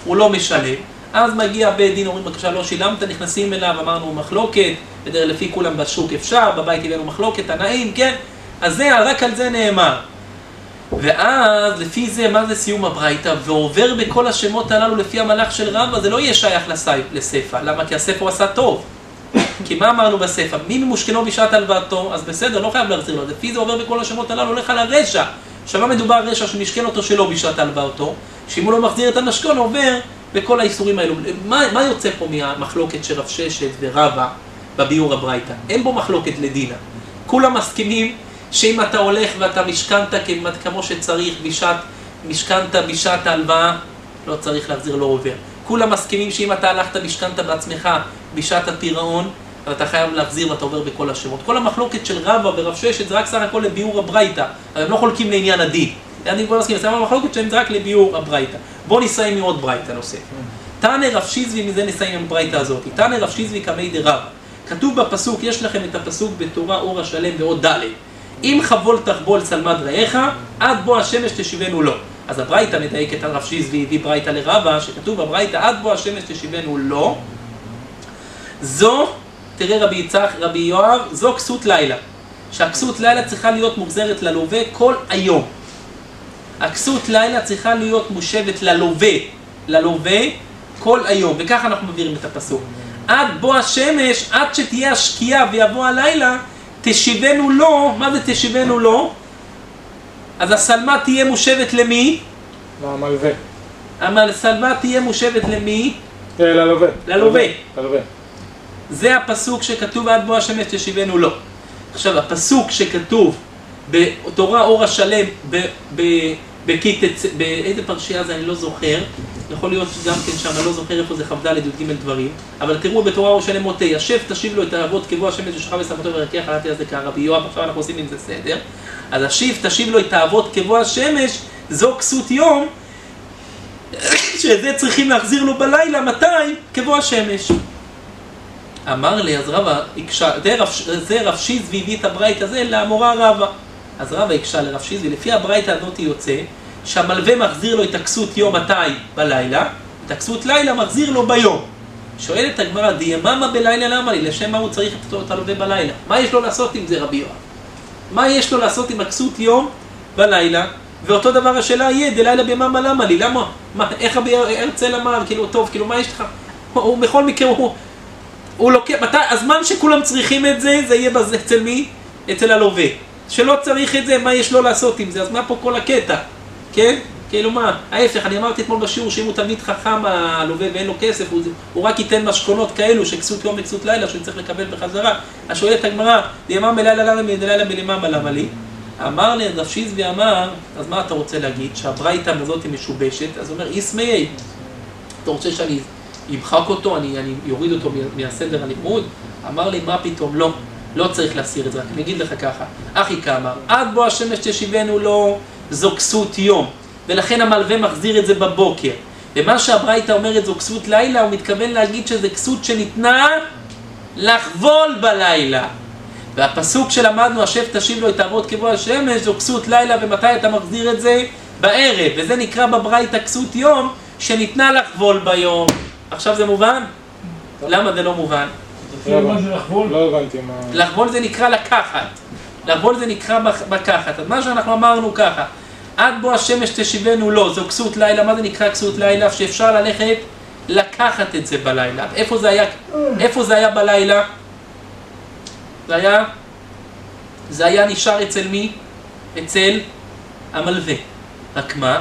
A: הוא לא משלם, אז מגיע בית דין, אומרים בבקשה לא שילמת, נכנסים אליו, אמרנו מחלוקת, בדרך לפי כולם בשוק אפשר, בבית הבאנו מחלוקת, תנאים, כן? אז זה, רק על זה נאמר. ואז לפי זה, מה זה סיום הברייתא? ועובר בכל השמות הללו לפי המלאך של רבא, זה לא יהיה שייך לספר. למה? כי הספר עשה טוב. כי מה אמרנו בספר? מי ממושכנו בשעת הלוואתו, אז בסדר, לא חייב להחזיר לו. לפי זה עובר בכל השמות הללו, הולך על הרשע. שמה מדובר רשע שמשכן אותו שלא בשעת הלוואתו, שאם הוא לא מחזיר את המשכון, עובר בכל האיסורים האלו. מה יוצא פה מהמחלוקת של רב ששת ורבא בביאור הברייתא? אין בו מחלוקת לדינה. כולם מסכימים שאם אתה הולך ואתה משכנת כמו שצריך משכנת בשעת ההלוואה, לא צריך להחזיר, לא עובר. כולם מסכימים שאם אתה הלכת משכנת בעצמך בשעת הפירעון, אז אתה חייב להחזיר ואתה עובר בכל השמות. כל המחלוקת של רבא ורב ששת זה רק סך הכל לביאור הברייתא, אבל הם לא חולקים לעניין הדין. אני כבר מסכים, המחלוקת שלהם זה רק לביאור הברייתא. בואו נסיים עם עוד ברייתא נוסף. תנא רב שיזבי, מזה נסיים עם הברייתא הזאת. תנא רב שיזבי כמי דרבא. כתוב בפסוק, יש לכם את הפסוק בתורה אור השלם ועוד ד'. אם חבול תחבול צלמד רעך, עד בוא השמש תשיבנו לו. אז הברייתא מדייקת על רב שיזבי, הביא ברייתא לרבא, שכתוב בברייתא עד בוא השמש תשיבנו לו. זו, תראה רבי יצחק, רבי יואב, זו כסות לילה. שהכסות לילה צריכה להיות מוחזרת ללווה כל היום. הכסות לילה צריכה להיות מושבת ללווה כל היום. וככה אנחנו מביאים את הפסוק. עד בוא השמש, עד שתהיה השקיעה ויבוא הלילה, תשיבנו לו. מה זה תשיבנו לו? אז הסלמה תהיה מושבת למי?
C: למלווה.
A: הסלמה תהיה מושבת למי?
C: ללווה.
A: ללווה.
C: ללווה.
A: זה הפסוק שכתוב עד בוא השמש תשיבנו לו. עכשיו, הפסוק שכתוב בתורה אור השלם, באיזה פרשייה זה אני לא זוכר, יכול להיות גם כן שם, אני לא זוכר איפה זה כ"ד י"ג דברים, אבל תראו בתורה אור השלם מוטה, ישב תשיב לו את האבות כבוא השמש ושכב ושמתו ורקיח עלתי על זה כרבי יואב, עכשיו אנחנו עושים עם זה סדר. אז תשיב לו את האבות כבוא השמש, זו כסות יום, שזה צריכים להחזיר לו בלילה, מתי? כבוא השמש. אמר לי, אז רבא הקשה, זה רב שיזבי הביא את הברייתא הזה לאמורה רבא. אז רבא הקשה לרב שיזבי, לפי הברייתא הזאת יוצא, שהמלווה מחזיר לו את הכסות יום מתי? בלילה, את הכסות לילה מחזיר לו ביום. שואלת הגמרא, דיממה בלילה למה לי? לשם מה הוא צריך את הלווה בלילה? מה יש לו לעשות עם זה רבי יואב? מה יש לו לעשות עם הכסות יום בלילה? ואותו דבר השאלה יהיה, דלילה ביממה למה לי? למה? איך רבי הרצל אמר? כאילו, טוב, כאילו, מה יש לך? הוא בכל מקרה, הוא לוקח, הזמן שכולם צריכים את זה, זה יהיה בזה, אצל מי? אצל הלווה. שלא צריך את זה, מה יש לו לעשות עם זה? אז מה פה כל הקטע? כן? כאילו מה? ההפך, אני אמרתי אתמול בשיעור שאם הוא תלמיד חכם הלווה ואין לו כסף, הוא רק ייתן משכונות כאלו שכסות יום וכסות לילה שהוא צריך לקבל בחזרה. אז שואלת הגמרא, דימם בלילה למה מדלילה בלימם למה לי? אמר לי, רב שיזבי אמר, אז מה אתה רוצה להגיד? שהברייתא הזאת היא משובשת, אז הוא אומר, איסמאי, אתה רוצה שאני ימחק אותו, אני יוריד אותו מהסדר הלימוד? אמר לי, מה פתאום? לא צריך להסיר את זה, רק אני אגיד לך ככה. אחי כאמר, עד בוא השמש תשיבנו לו, זו כסות יום, ולכן המלווה מחזיר את זה בבוקר. ומה שהברייתא אומרת זו כסות לילה, הוא מתכוון להגיד שזה כסות שניתנה לחבול בלילה. והפסוק שלמדנו, השב תשיב לו את האבות כבוא השמש, זו כסות לילה, ומתי אתה מחזיר את זה? בערב, וזה נקרא בברייתא כסות יום, שניתנה לחבול ביום. עכשיו זה מובן? למה זה לא מובן?
B: מה זה לחבול?
C: לא הבנתי מה...
A: לחבול זה נקרא לקחת. לחבול זה נקרא לקחת. אז מה שאנחנו אמרנו ככה, עד בוא השמש תשיבנו לו, זו כסות לילה. מה זה נקרא כסות לילה? שאפשר ללכת לקחת את זה בלילה. איפה זה היה בלילה? זה היה נשאר אצל מי? אצל המלווה. רק מה?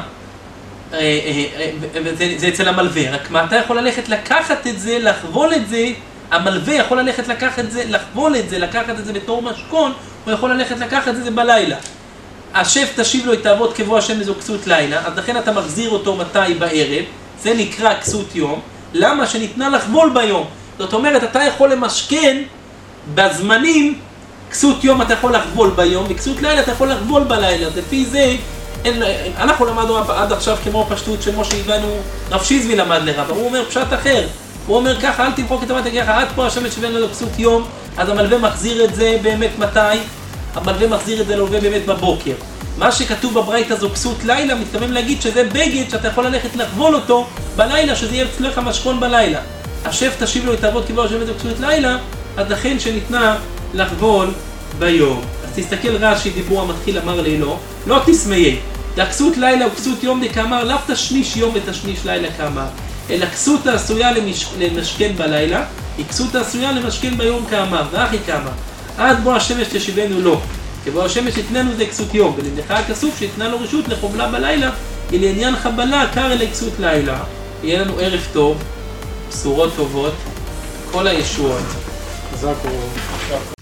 A: זה אצל המלווה. רק מה? אתה יכול ללכת לקחת את זה, לחבול את זה. המלווה יכול ללכת לקחת את זה, לחבול את זה, לקחת את זה בתור משכון, הוא יכול ללכת לקחת את זה בלילה. השב תשיב לו את האבות כבוא השמש זו כסות לילה, אז לכן אתה מחזיר אותו מתי? בערב, זה נקרא כסות יום. למה? שניתנה לחבול ביום. זאת אומרת, אתה יכול למשכן בזמנים, כסות יום אתה יכול לחבול ביום, וכסות לילה אתה יכול לחבול בלילה. לפי זה, אנחנו למדנו עד עכשיו כמו פשטות של משה הבנו, רב שיזבי למד לרב, הוא אומר פשט אחר. הוא אומר ככה, אל תמחוק את המטה ככה, עד פה השמש שבין לו כסות יום, אז המלווה מחזיר את זה באמת מתי? המלווה מחזיר את זה ללווה באמת בבוקר. מה שכתוב בברייתא זו כסות לילה, מתכוון להגיד שזה בגד שאתה יכול ללכת לחבול אותו בלילה, שזה יהיה אצלך משכון בלילה. השב תשיב לו את האבות כיבוא השם את כסות לילה, אז לכן שניתנה לחבול ביום. אז תסתכל רש"י, דיבור המתחיל אמר לי לא תסמיה. הכסות לילה וכסות יום דקאמר, לאו תשניש יום ותשניש לילה כאמר. אלא כסות העשויה למשכן בלילה, היא כסות העשויה למשכן ביום כאמר, ואחי כאמר. עד בוא השמש תשיבנו לו. כבוא השמש יתננו זה כסות יום, ולמדך הכסוף שיתנה לו רשות לחובלה בלילה, היא לעניין חבלה, קר אלי כסות לילה. יהיה לנו ערב טוב, בשורות טובות, כל הישועות.
C: חזק וברוך.